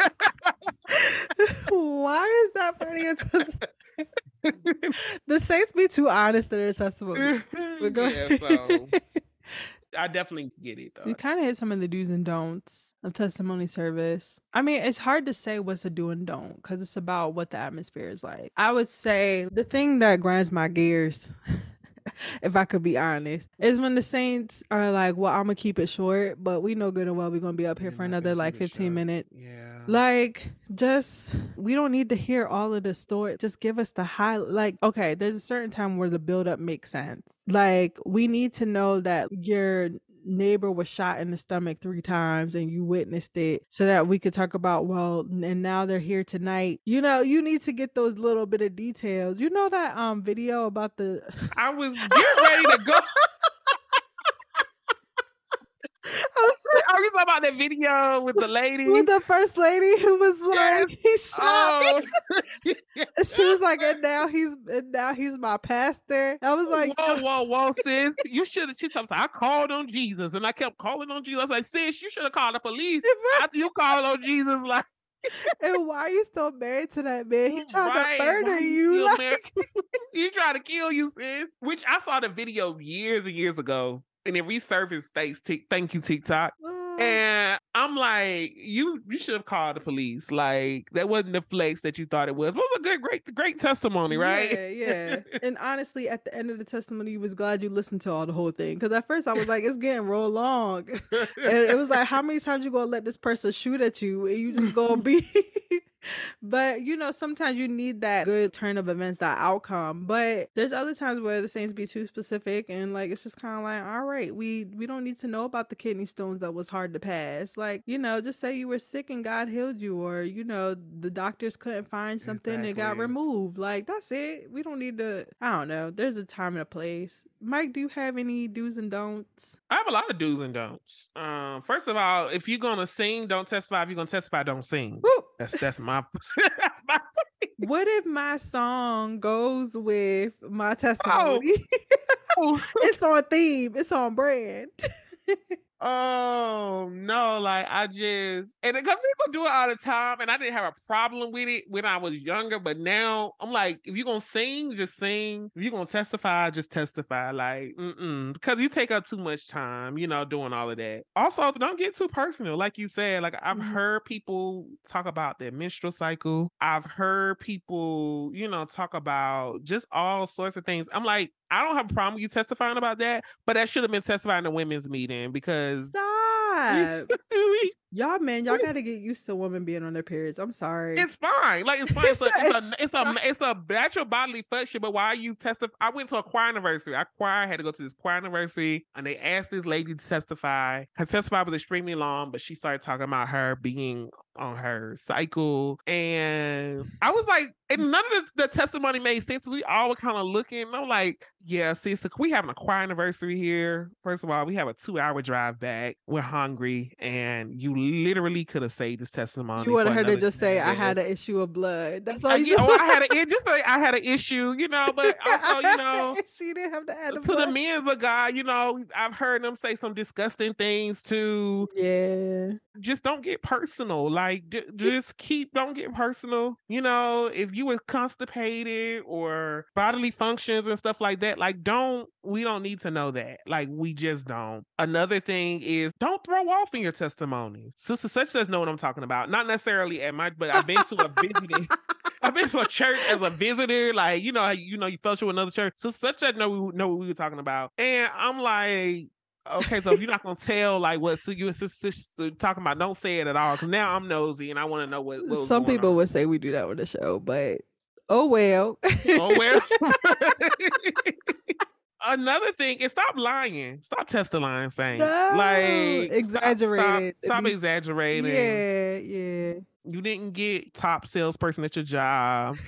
Why is that funny? The saints be too honest in their testimony. So I definitely get it, though. You kind of hit some of the do's and don'ts of testimony service. I mean, it's hard to say what's a do and don't because it's about what the atmosphere is like. I would say the thing that grinds my gears, if I could be honest, is when the saints are like, well, I'm going to keep it short, but we know good and well we're going to be up here for another like 15 minutes. Yeah. Like, we don't need to hear all of the story. Just give us the high, like, okay, there's a certain time where the buildup makes sense. Like, we need to know that your neighbor was shot in the stomach 3 times and you witnessed it so that we could talk about, well, and now they're here tonight. You need to get those little bit of details. You know that video about the... I was getting ready to go... Are you talking about that video with the lady? With the first lady who was like, he shot me. she was like, and now he's my pastor. I was like, whoa, sis. You should have. She told me, I called on Jesus, and I kept calling on Jesus. I was like, sis, you should have called the police after you called on Jesus. Like, and why are you still married to that man? He tried to right? murder Why you. still Like, married? He tried to kill you, sis. Which I saw the video years and years ago, and it resurfaced. Thank you, TikTok. And I'm like, you should have called the police. Like, that wasn't the flex that you thought it was. It was a good, great testimony, right? Yeah. And honestly, at the end of the testimony, you was glad you listened to all the whole thing. Because at first I was like, it's getting real long. And it was like, how many times you gonna let this person shoot at you and you just gonna be But sometimes you need that good turn of events, that outcome. But there's other times where the saints be too specific, and like it's just kind of like, all right, we don't need to know about the kidney stones that was hard to pass. Like, just say you were sick and God healed you, or the doctors couldn't find something and it got removed. Like, that's it. We don't need to. I don't know. There's a time and a place. Mike, do you have any do's and don'ts? I have a lot of do's and don'ts. First of all, if you're gonna sing, don't testify. If you're gonna testify, don't sing. Woo! That's my that's my What if my song goes with my testimony? Oh. It's on theme. It's on brand. Oh no, like and because people do it all the time, and I didn't have a problem with it when I was younger, but now I'm like, if you're gonna sing, just sing. If you're gonna testify, just testify. Like, because you take up too much time, doing all of that. Also, don't get too personal, like you said. Like, I've heard people talk about their menstrual cycle. I've heard people, talk about just all sorts of things. I'm like, I don't have a problem with you testifying about that, but that should have been testifying in the women's meeting because stop. Y'all gotta get used to women being on their periods. I'm sorry. It's fine. Like, it's fine. It's a natural bodily function. But why are you testify? I went to a choir anniversary. I had to go to this choir anniversary, and they asked this lady to testify. Her testify was extremely long, but she started talking about her being on her cycle, and I was like, and none of the testimony made sense. We all were kind of looking, and I'm like, yeah, sis, we having a choir anniversary here. First of all, we have a 2-hour drive back. We're hungry, and you literally could have saved this testimony. You wanted her to just say, I had an issue of blood. That's all you I had an issue, but also, she didn't have to add to the men of God, I've heard them say some disgusting things too. Yeah. Just don't get personal. Like, don't get personal. If you were constipated or bodily functions and stuff like that, like, we don't need to know that. Like, we just don't. Another thing is, don't throw off in your testimony. Sister such says know what I'm talking about. Not necessarily but I've been to a visiting. I've been to a church as a visitor, like, you fellowship with another church. Sister such said know what we were talking about. And I'm like, okay, so if you're not gonna tell like what you and sister talking about, don't say it at all. Because now I'm nosy and I want to know what some people would say we do that on the show, but oh well. Another thing is, stop lying. Stop testifying, saying like exaggerating. Stop exaggerating. Yeah. You didn't get top salesperson at your job.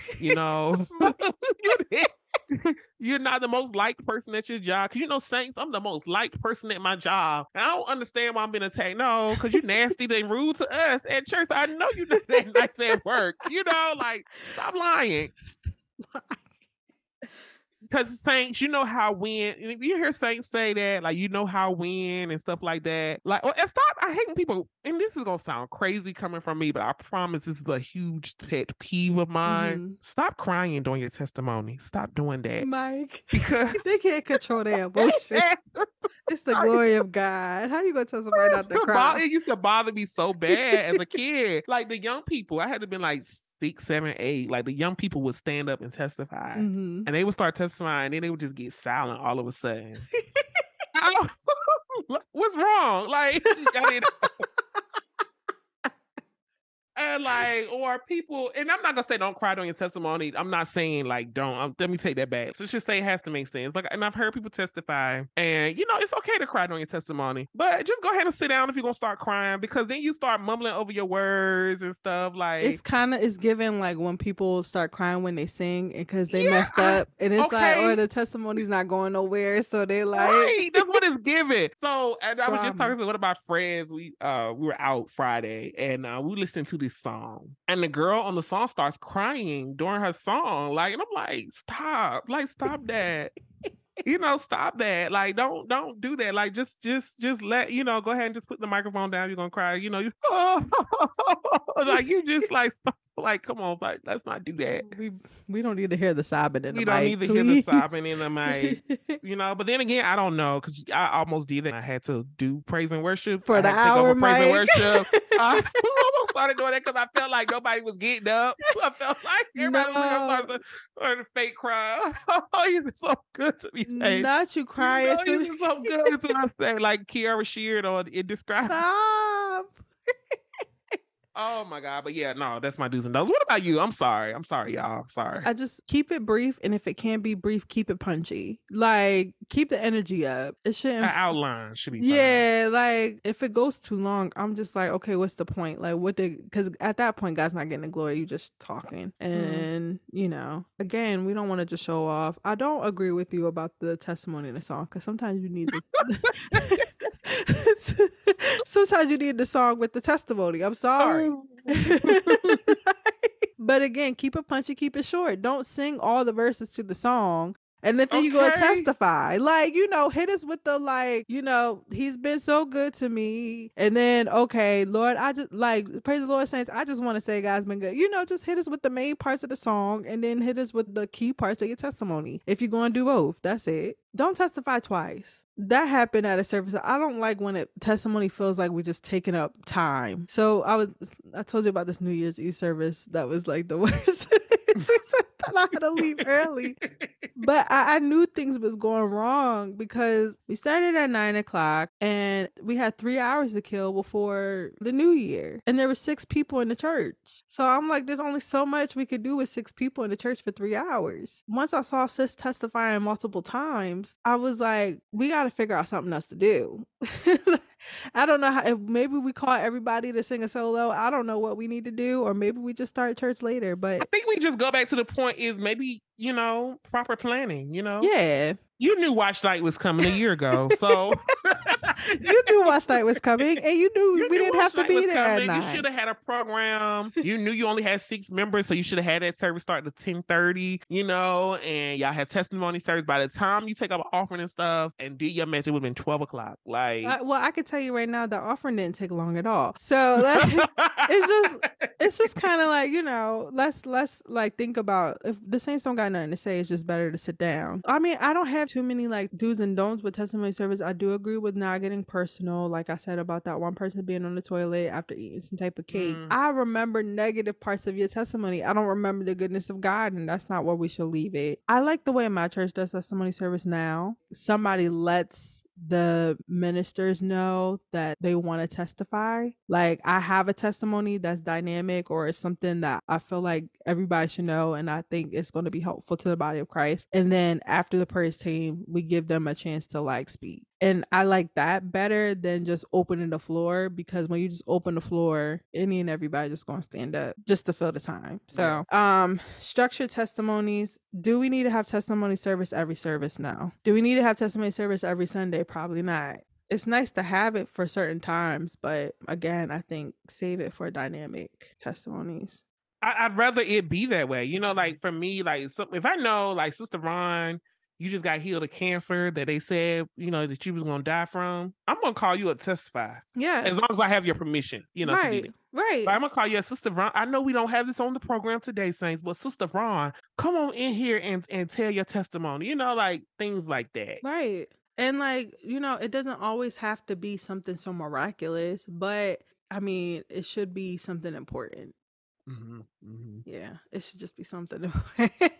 You're not the most liked person at your job. Because Saints, I'm the most liked person at my job. And I don't understand why I'm being attacked. No, because you nasty and rude to us at church. I know you not that nice at work. Like, stop lying. Because Saints, how when, and if you hear Saints say that, like, how when and stuff like that, like, and stop. I hate when people, and this is gonna sound crazy coming from me, but I promise this is a huge pet peeve of mine. Stop crying during your testimony. Stop doing that, Mike. Because they can't control their emotion. It's the glory of God. How you gonna tell somebody not to cry? It used to bother me so bad as a kid. Like, the young people, I had to be like 6, 7, 8. Like, the young people would stand up and testify, and they would start testifying, and then they would just get silent all of a sudden. What's wrong? Like, I mean, and like, or people, and I'm not gonna say don't cry during your testimony. I'm not saying like don't. Let me take that back. So just say it has to make sense. Like, and I've heard people testify, and it's okay to cry during your testimony, but just go ahead and sit down if you're gonna start crying, because then you start mumbling over your words and stuff. Like, it's given like when people start crying when they sing and because they messed up, and it's like, the testimony's not going nowhere, so they like, right, that's what it's given. So, and I was just talking to one of my friends. We were out Friday, and we listened to this this song. And the girl on the song starts crying during her song. Like, and I'm like, stop that. Stop that. Like, don't do that. Like, just let, go ahead and just put the microphone down. You're gonna cry, like, you just like, stop. Like, come on, like, let's not do that. We don't need to hear the sobbing in the mic. We don't need to hear the sobbing in the mic, but then again, I don't know, because I almost did it. I had to do praise and worship for the hour mic. Praise and worship. I almost started doing that because I felt like nobody was getting up. I felt like everybody was starting to fake cry. He's so good to be saying. Not you crying. He's so good to us say, like Kiara Sheard or It Describes. Stop. Oh my God. But yeah, no, that's my do's and don'ts. What about you? I'm sorry, y'all. I'm sorry. I just keep it brief, and if it can't be brief, keep it punchy. Like, keep the energy up. It shouldn't. An outline should be fine. Yeah, like, if it goes too long, I'm just like, okay, what's the point? Like, because at that point, God's not getting the glory. You just talking. And, again, we don't want to just show off. I don't agree with you about the testimony in the song, because sometimes you need sometimes you need the song with the testimony. I'm sorry. But again, keep it punchy, keep it short. Don't sing all the verses to the song. And then you go testify. Like, hit us with the, like, he's been so good to me. And then, okay, Lord, I just, like, praise the Lord, saints. I just want to say God's been good. Just hit us with the main parts of the song and then hit us with the key parts of your testimony. If you're going to do both, that's it. Don't testify twice. That happened at a service. I don't like when testimony feels like we're just taking up time. So I told you about this New Year's Eve service that was like the worst. I had to leave early. But I knew things was going wrong because we started at 9:00 and we had 3 hours to kill before the new year. And there were 6 people in the church. So I'm like, there's only so much we could do with 6 people in the church for 3 hours. Once I saw sis testifying multiple times, I was like, we got to figure out something else to do. I don't know if maybe we call everybody to sing a solo. I don't know what we need to do, or maybe we just start church later. But I think we just go back to the point is maybe, proper planning, Yeah. You knew Watch Night was coming a year ago, so you knew Watch Night was coming, and you knew we didn't have to be there at 9. You should have had a program. You knew you only had 6 members, so you should have had that service start at 10:30. And y'all had testimony service. By the time you take up an offering and stuff and did your message, it would have been 12:00. Like, well, I could tell you right now, the offering didn't take long at all. So it's just kind of like let's like think about, if the saints don't got nothing to say, it's just better to sit down. I mean, I don't have too many like do's and don'ts with testimony service. I do agree with not getting personal, like I said about that one person being on the toilet after eating some type of cake. I remember negative parts of your testimony. I don't remember the goodness of God, and that's not where we should leave it. I like the way my church does testimony service now. Somebody lets the ministers know that they want to testify. Like, I have a testimony that's dynamic, or it's something that I feel like everybody should know, and I think it's going to be helpful to the body of Christ. And then after the praise team, we give them a chance to like speak. And I like that better than just opening the floor, because when you just open the floor, any and everybody just gonna stand up just to fill the time. So structured testimonies. Do we need to have testimony service every service? No. Do we need to have testimony service every Sunday? Probably not. It's nice to have it for certain times, but again, I think save it for dynamic testimonies. I'd rather it be that way. Like for me, like if I know like Sister Ron, you just got healed of cancer that they said, that you was going to die from, I'm going to call you up to testify. Yeah. As long as I have your permission, Right. to do that. Right. But I'm going to call you, Sister Ron. I know we don't have this on the program today, Saints, but Sister Ron, come on in here and tell your testimony, like things like that. Right. And like, it doesn't always have to be something so miraculous, but I mean, it should be something important. Mm-hmm. Mm-hmm. Yeah. It should just be something important.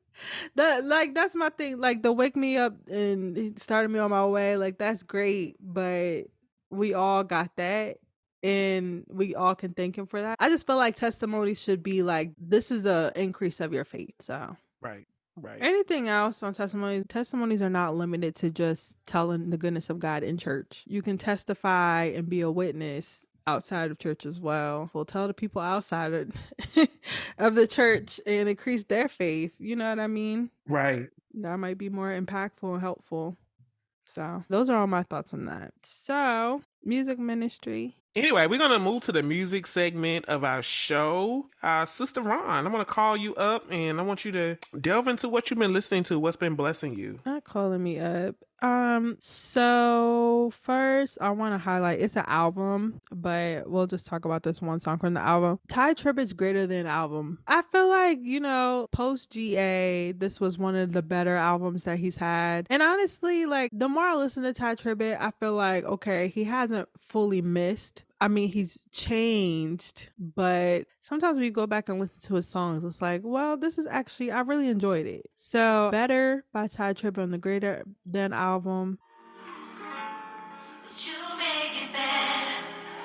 That's my thing. Like, the wake me up and started me on my way, like, that's great, but we all got that, and we all can thank him for that. I just feel like testimony should be like, this is a increase of your faith. So right. Anything else on testimonies? Testimonies are not limited to just telling the goodness of God in church. You can testify and be a witness outside of church as well. We'll tell the people outside of the church and increase their faith. You know what I mean? Right. That might be more impactful and helpful. So those are all my thoughts on that. So music ministry. Anyway, we're gonna move to the music segment of our show. Sister Ron, I'm gonna call you up and I want you to delve into what you've been listening to, what's been blessing you. Not calling me up. So first I want to highlight it's an album, but we'll just talk about this one song from the album. Ty Tribbett's Greater Than album. I feel like, post GA, this was one of the better albums that he's had. And honestly, like the more I listen to Ty Tribbett, I feel like, okay, he hasn't fully missed. I mean, he's changed, but sometimes when you go back and listen to his songs, it's like, well, this is actually, I really enjoyed it. So, Better by Ty Tribbett on the Greater Than album. You make it better.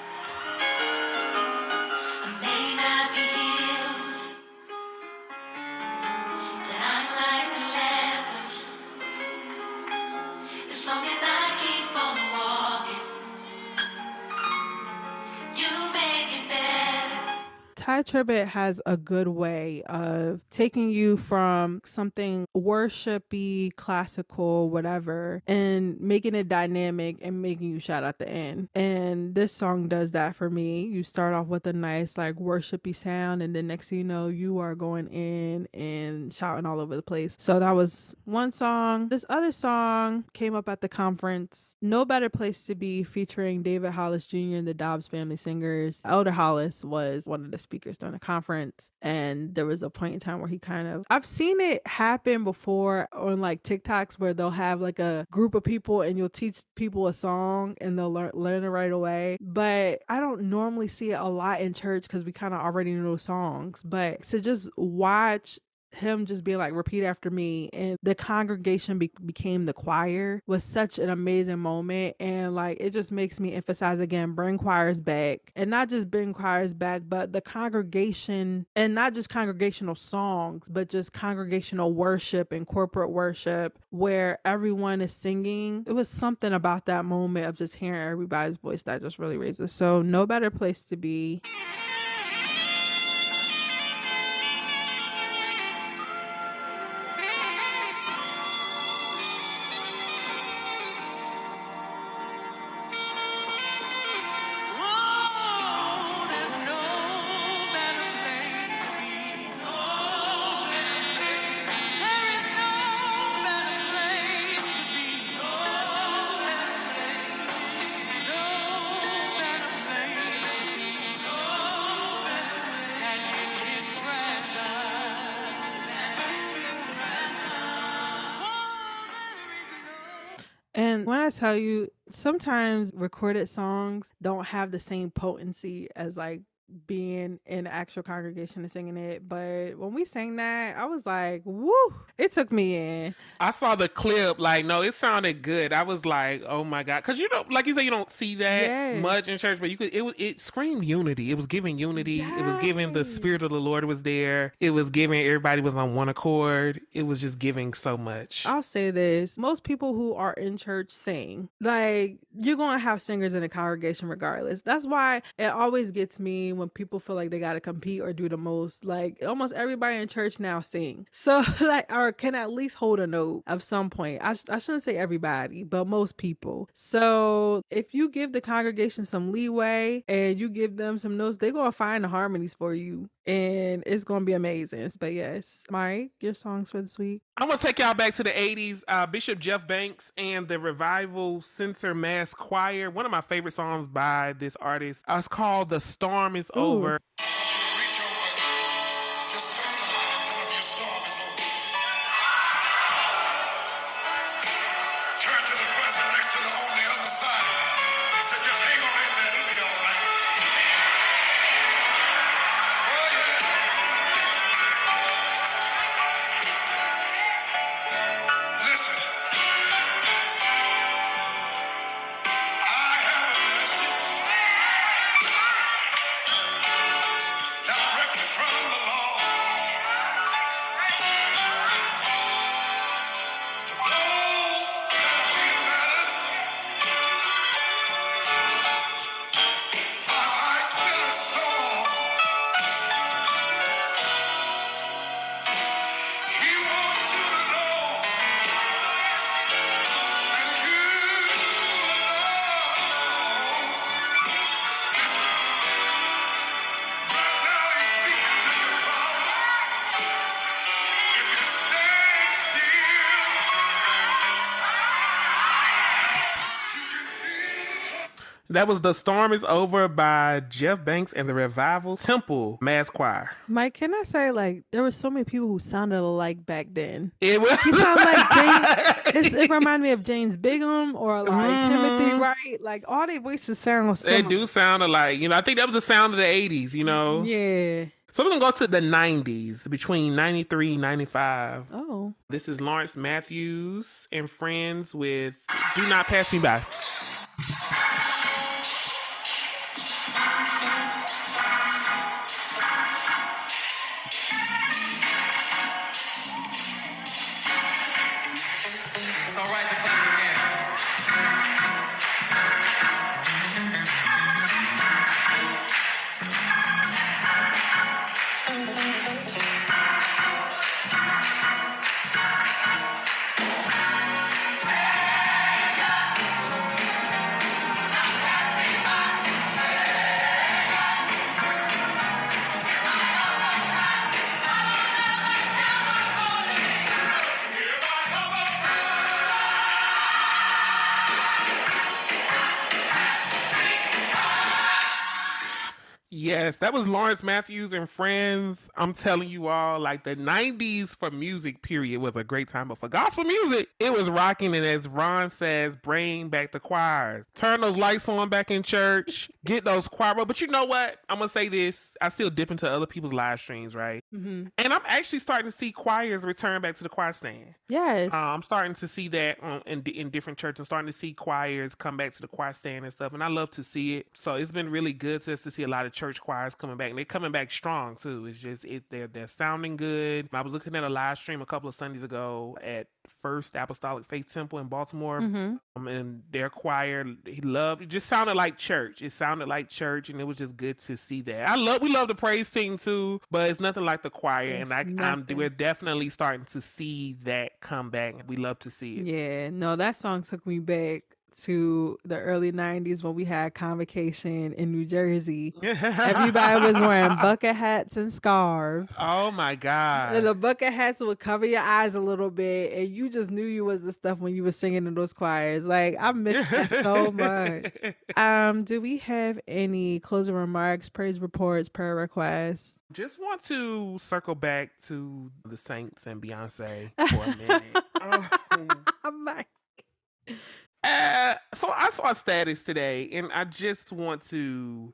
I may not be healed, but I'm like the lepers. As long as I keep on walking, you make it better. Ty Tribbett has a good way of taking you from something worshipy, classical, whatever, and making it dynamic and making you shout at the end. And this song does that for me. You start off with a nice, like, worshipy sound, and then next thing you know, you are going in and shouting all over the place. So that was one song. This other song came up at the conference, No Better Place to Be, featuring David Hollis Jr. and the Dobbs Family Singers. Elder Hollis was one of the speakers during the conference, and there was a point in time where he I've seen it happen before on like TikToks where they'll have like a group of people and you'll teach people a song and they'll learn it right away, but I don't normally see it a lot in church because we kind of already know songs. But to just watch him just being like, repeat after me, and the congregation became the choir was such an amazing moment. And like, it just makes me emphasize again, bring choirs back, and not just bring choirs back, but the congregation, and not just congregational songs, but just congregational worship and corporate worship where everyone is singing. It was something about that moment of just hearing everybody's voice that just really raises. So No Better Place to Be. And when I tell you, sometimes recorded songs don't have the same potency as like being in the actual congregation and singing it. But when we sang that, I was like, woo, it took me in. I saw the clip, like, no, it sounded good. I was like, oh my God. Because like you said, you don't see that much in church, but it screamed unity. It was giving unity. Yes. It was giving the Spirit of the Lord was there. It was giving everybody was on one accord. It was just giving so much. I'll say this. Most people who are in church sing. Like, you're going to have singers in a congregation regardless. That's why it always gets me when people feel like they got to compete or do the most. Like, almost everybody in church now sing. So, like, or can at least hold a note of some point. I shouldn't say everybody, but most people. So, if you give the congregation some leeway and you give them some notes, they're going to find the harmonies for you. And it's going to be amazing. But yes, Mike, your songs for this week. I'm going to take y'all back to the 80s. Bishop Jeff Banks and the Revival Censor Mass Choir. One of my favorite songs by this artist. It's called The Storm Is Over. From the Lord. That was The Storm Is Over by Jeff Banks and the Revival Temple Mass Choir. Mike, can I say, like, there were so many people who sounded alike back then. It was. You sound like James. It reminded me of James Bigham or like Timothy Wright. Like, all their voices sound similar. They do sound alike. You know, I think that was the sound of the 80s, you know? Yeah. So we're going to go to the 90s, between 93 and 95. Oh. This is Lawrence Matthews and Friends with Do Not Pass Me By. It's all right to clap your hands. Yes, that was Lawrence Matthews and Friends. I'm telling you all, like the 90s for music period was a great time, but for gospel music, it was rocking. And as Ron says, bring back the choirs. Turn those lights on back in church. Get those choir. But you know what? I'm going to say this. I still dip into other people's live streams, right? Mm-hmm. And I'm actually starting to see choirs return back to the choir stand. Yes. I'm starting to see that in different churches. I'm starting to see choirs come back to the choir stand and stuff, and I love to see it. So it's been really good to see a lot of church choirs coming back, and they're coming back strong too. It's just they're sounding good. I was looking at a live stream a couple of Sundays ago at First Apostolic Faith Temple in Baltimore, and their choir, it just sounded like church. It sounded like church, and it was just good to see that. We love the praise team too, but it's nothing like the choir, and we're definitely starting to see that come back. We love to see it. Yeah, no, that song took me back to the early 90s when we had Convocation in New Jersey. Everybody was wearing bucket hats and scarves. Oh my God. And the bucket hats would cover your eyes a little bit, and you just knew you was the stuff when you were singing in those choirs. Like, I miss that so much. Do we have any closing remarks, praise reports, prayer requests? Just want to circle back to the Saints and Beyonce for a minute. So I saw a status today, and I just wanted to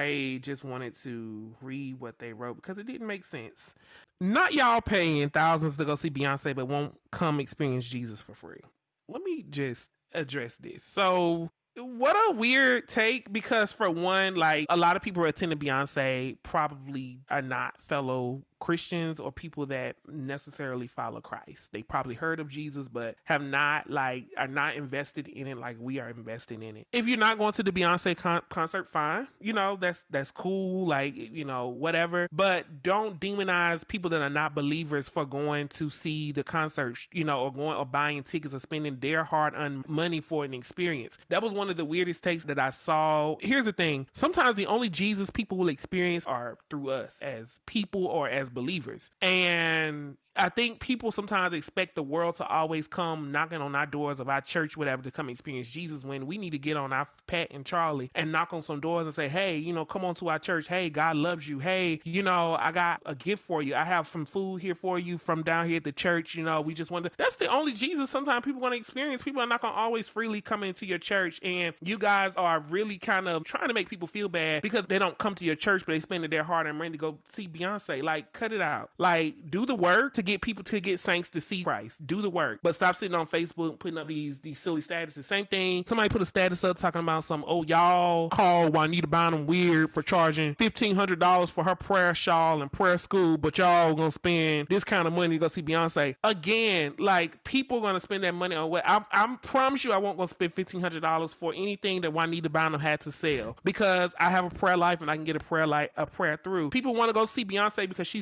read what they wrote because it didn't make sense. Not y'all paying thousands to go see Beyonce, but won't come experience Jesus for free. Let me just address this. So what a weird take, because for one, like, a lot of people who attend Beyonce probably are not fellow Christians or people that necessarily follow Christ. They probably heard of Jesus, but are not invested in it like we are invested in it. If you're not going to the Beyonce concert, fine. You know, that's cool. Like, you know, whatever. But don't demonize people that are not believers for going to see the concert, you know, or buying tickets or spending their hard-earned money for an experience. That was one of the weirdest takes that I saw. Here's the thing. Sometimes the only Jesus people will experience are through us as people or as believers. And I think people sometimes expect the world to always come knocking on our doors of our church, whatever, to come experience Jesus, when we need to get on our Pat and Charlie and knock on some doors and say, hey, you know, come on to our church. Hey, God loves you. Hey, you know, I got a gift for you. I have some food here for you from down here at the church. You know, we just want to, that's the only Jesus sometimes people want to experience. People are not going to always freely come into your church, and you guys are really kind of trying to make people feel bad because they don't come to your church, but they spend their hard and money to go see Beyonce. Like, cut it out. Like, do the work to get people, to get saints to see Christ. Do the work, but stop sitting on Facebook putting up these silly statuses. Same thing, somebody put a status up talking about some, oh, y'all call Juanita Bynum weird for charging $1,500 for her prayer shawl and prayer school, but y'all gonna spend this kind of money to go see Beyonce. Again, like, people gonna spend that money on what? I promise you I won't gonna spend $1,500 for anything that Juanita Bynum had to sell, because I have a prayer life and I can get a prayer through. People want to go see Beyonce because she's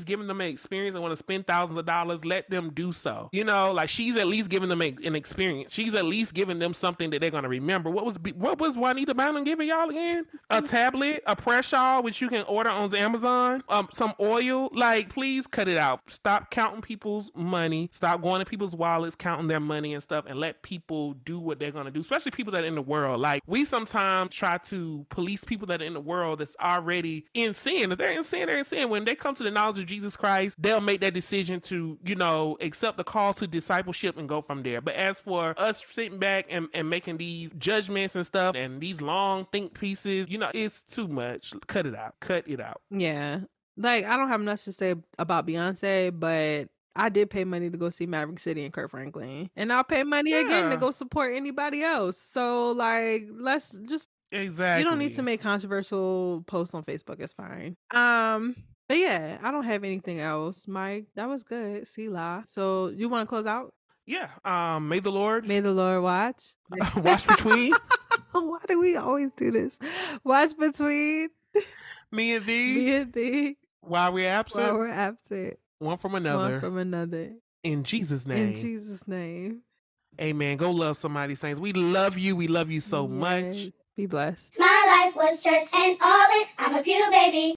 giving them an experience and want to spend thousands of dollars, let them do so. You know, like she's at least giving them an experience. She's at least giving them something that they're gonna remember. What was Juanita Bynum giving y'all again? A tablet, a press shawl, which you can order on Amazon, some oil. Like, please cut it out. Stop counting people's money. Stop going to people's wallets, counting their money and stuff, and let people do what they're gonna do, especially people that are in the world. Like, we sometimes try to police people that are in the world that's already in sin. If they're in sin, they're in sin. When they come to the knowledge of Jesus Christ, they'll make that decision to, you know, accept the call to discipleship and go from there. But as for us sitting back and making these judgments and stuff and these long think pieces, you know, it's too much. Cut it out. Cut it out. Yeah. Like, I don't have much to say about Beyonce, but I did pay money to go see Maverick City and Kurt Franklin. And I'll pay money again to Yeah. go support anybody else. So, like, let's just, Exactly. you don't need to make controversial posts on Facebook. It's fine. But yeah, I don't have anything else. Mike, that was good. Selah. So you want to close out? Yeah. May the Lord May the Lord watch. watch between Why do we always do this? Watch between me and thee me and thee while we're while absent, we're absent. one from One another. from another. In Jesus' name. In Jesus' name. Amen. Go love somebody, saints. We love you. We love you so much. Yes. Be blessed. My life was church and all in. I'm a pew baby.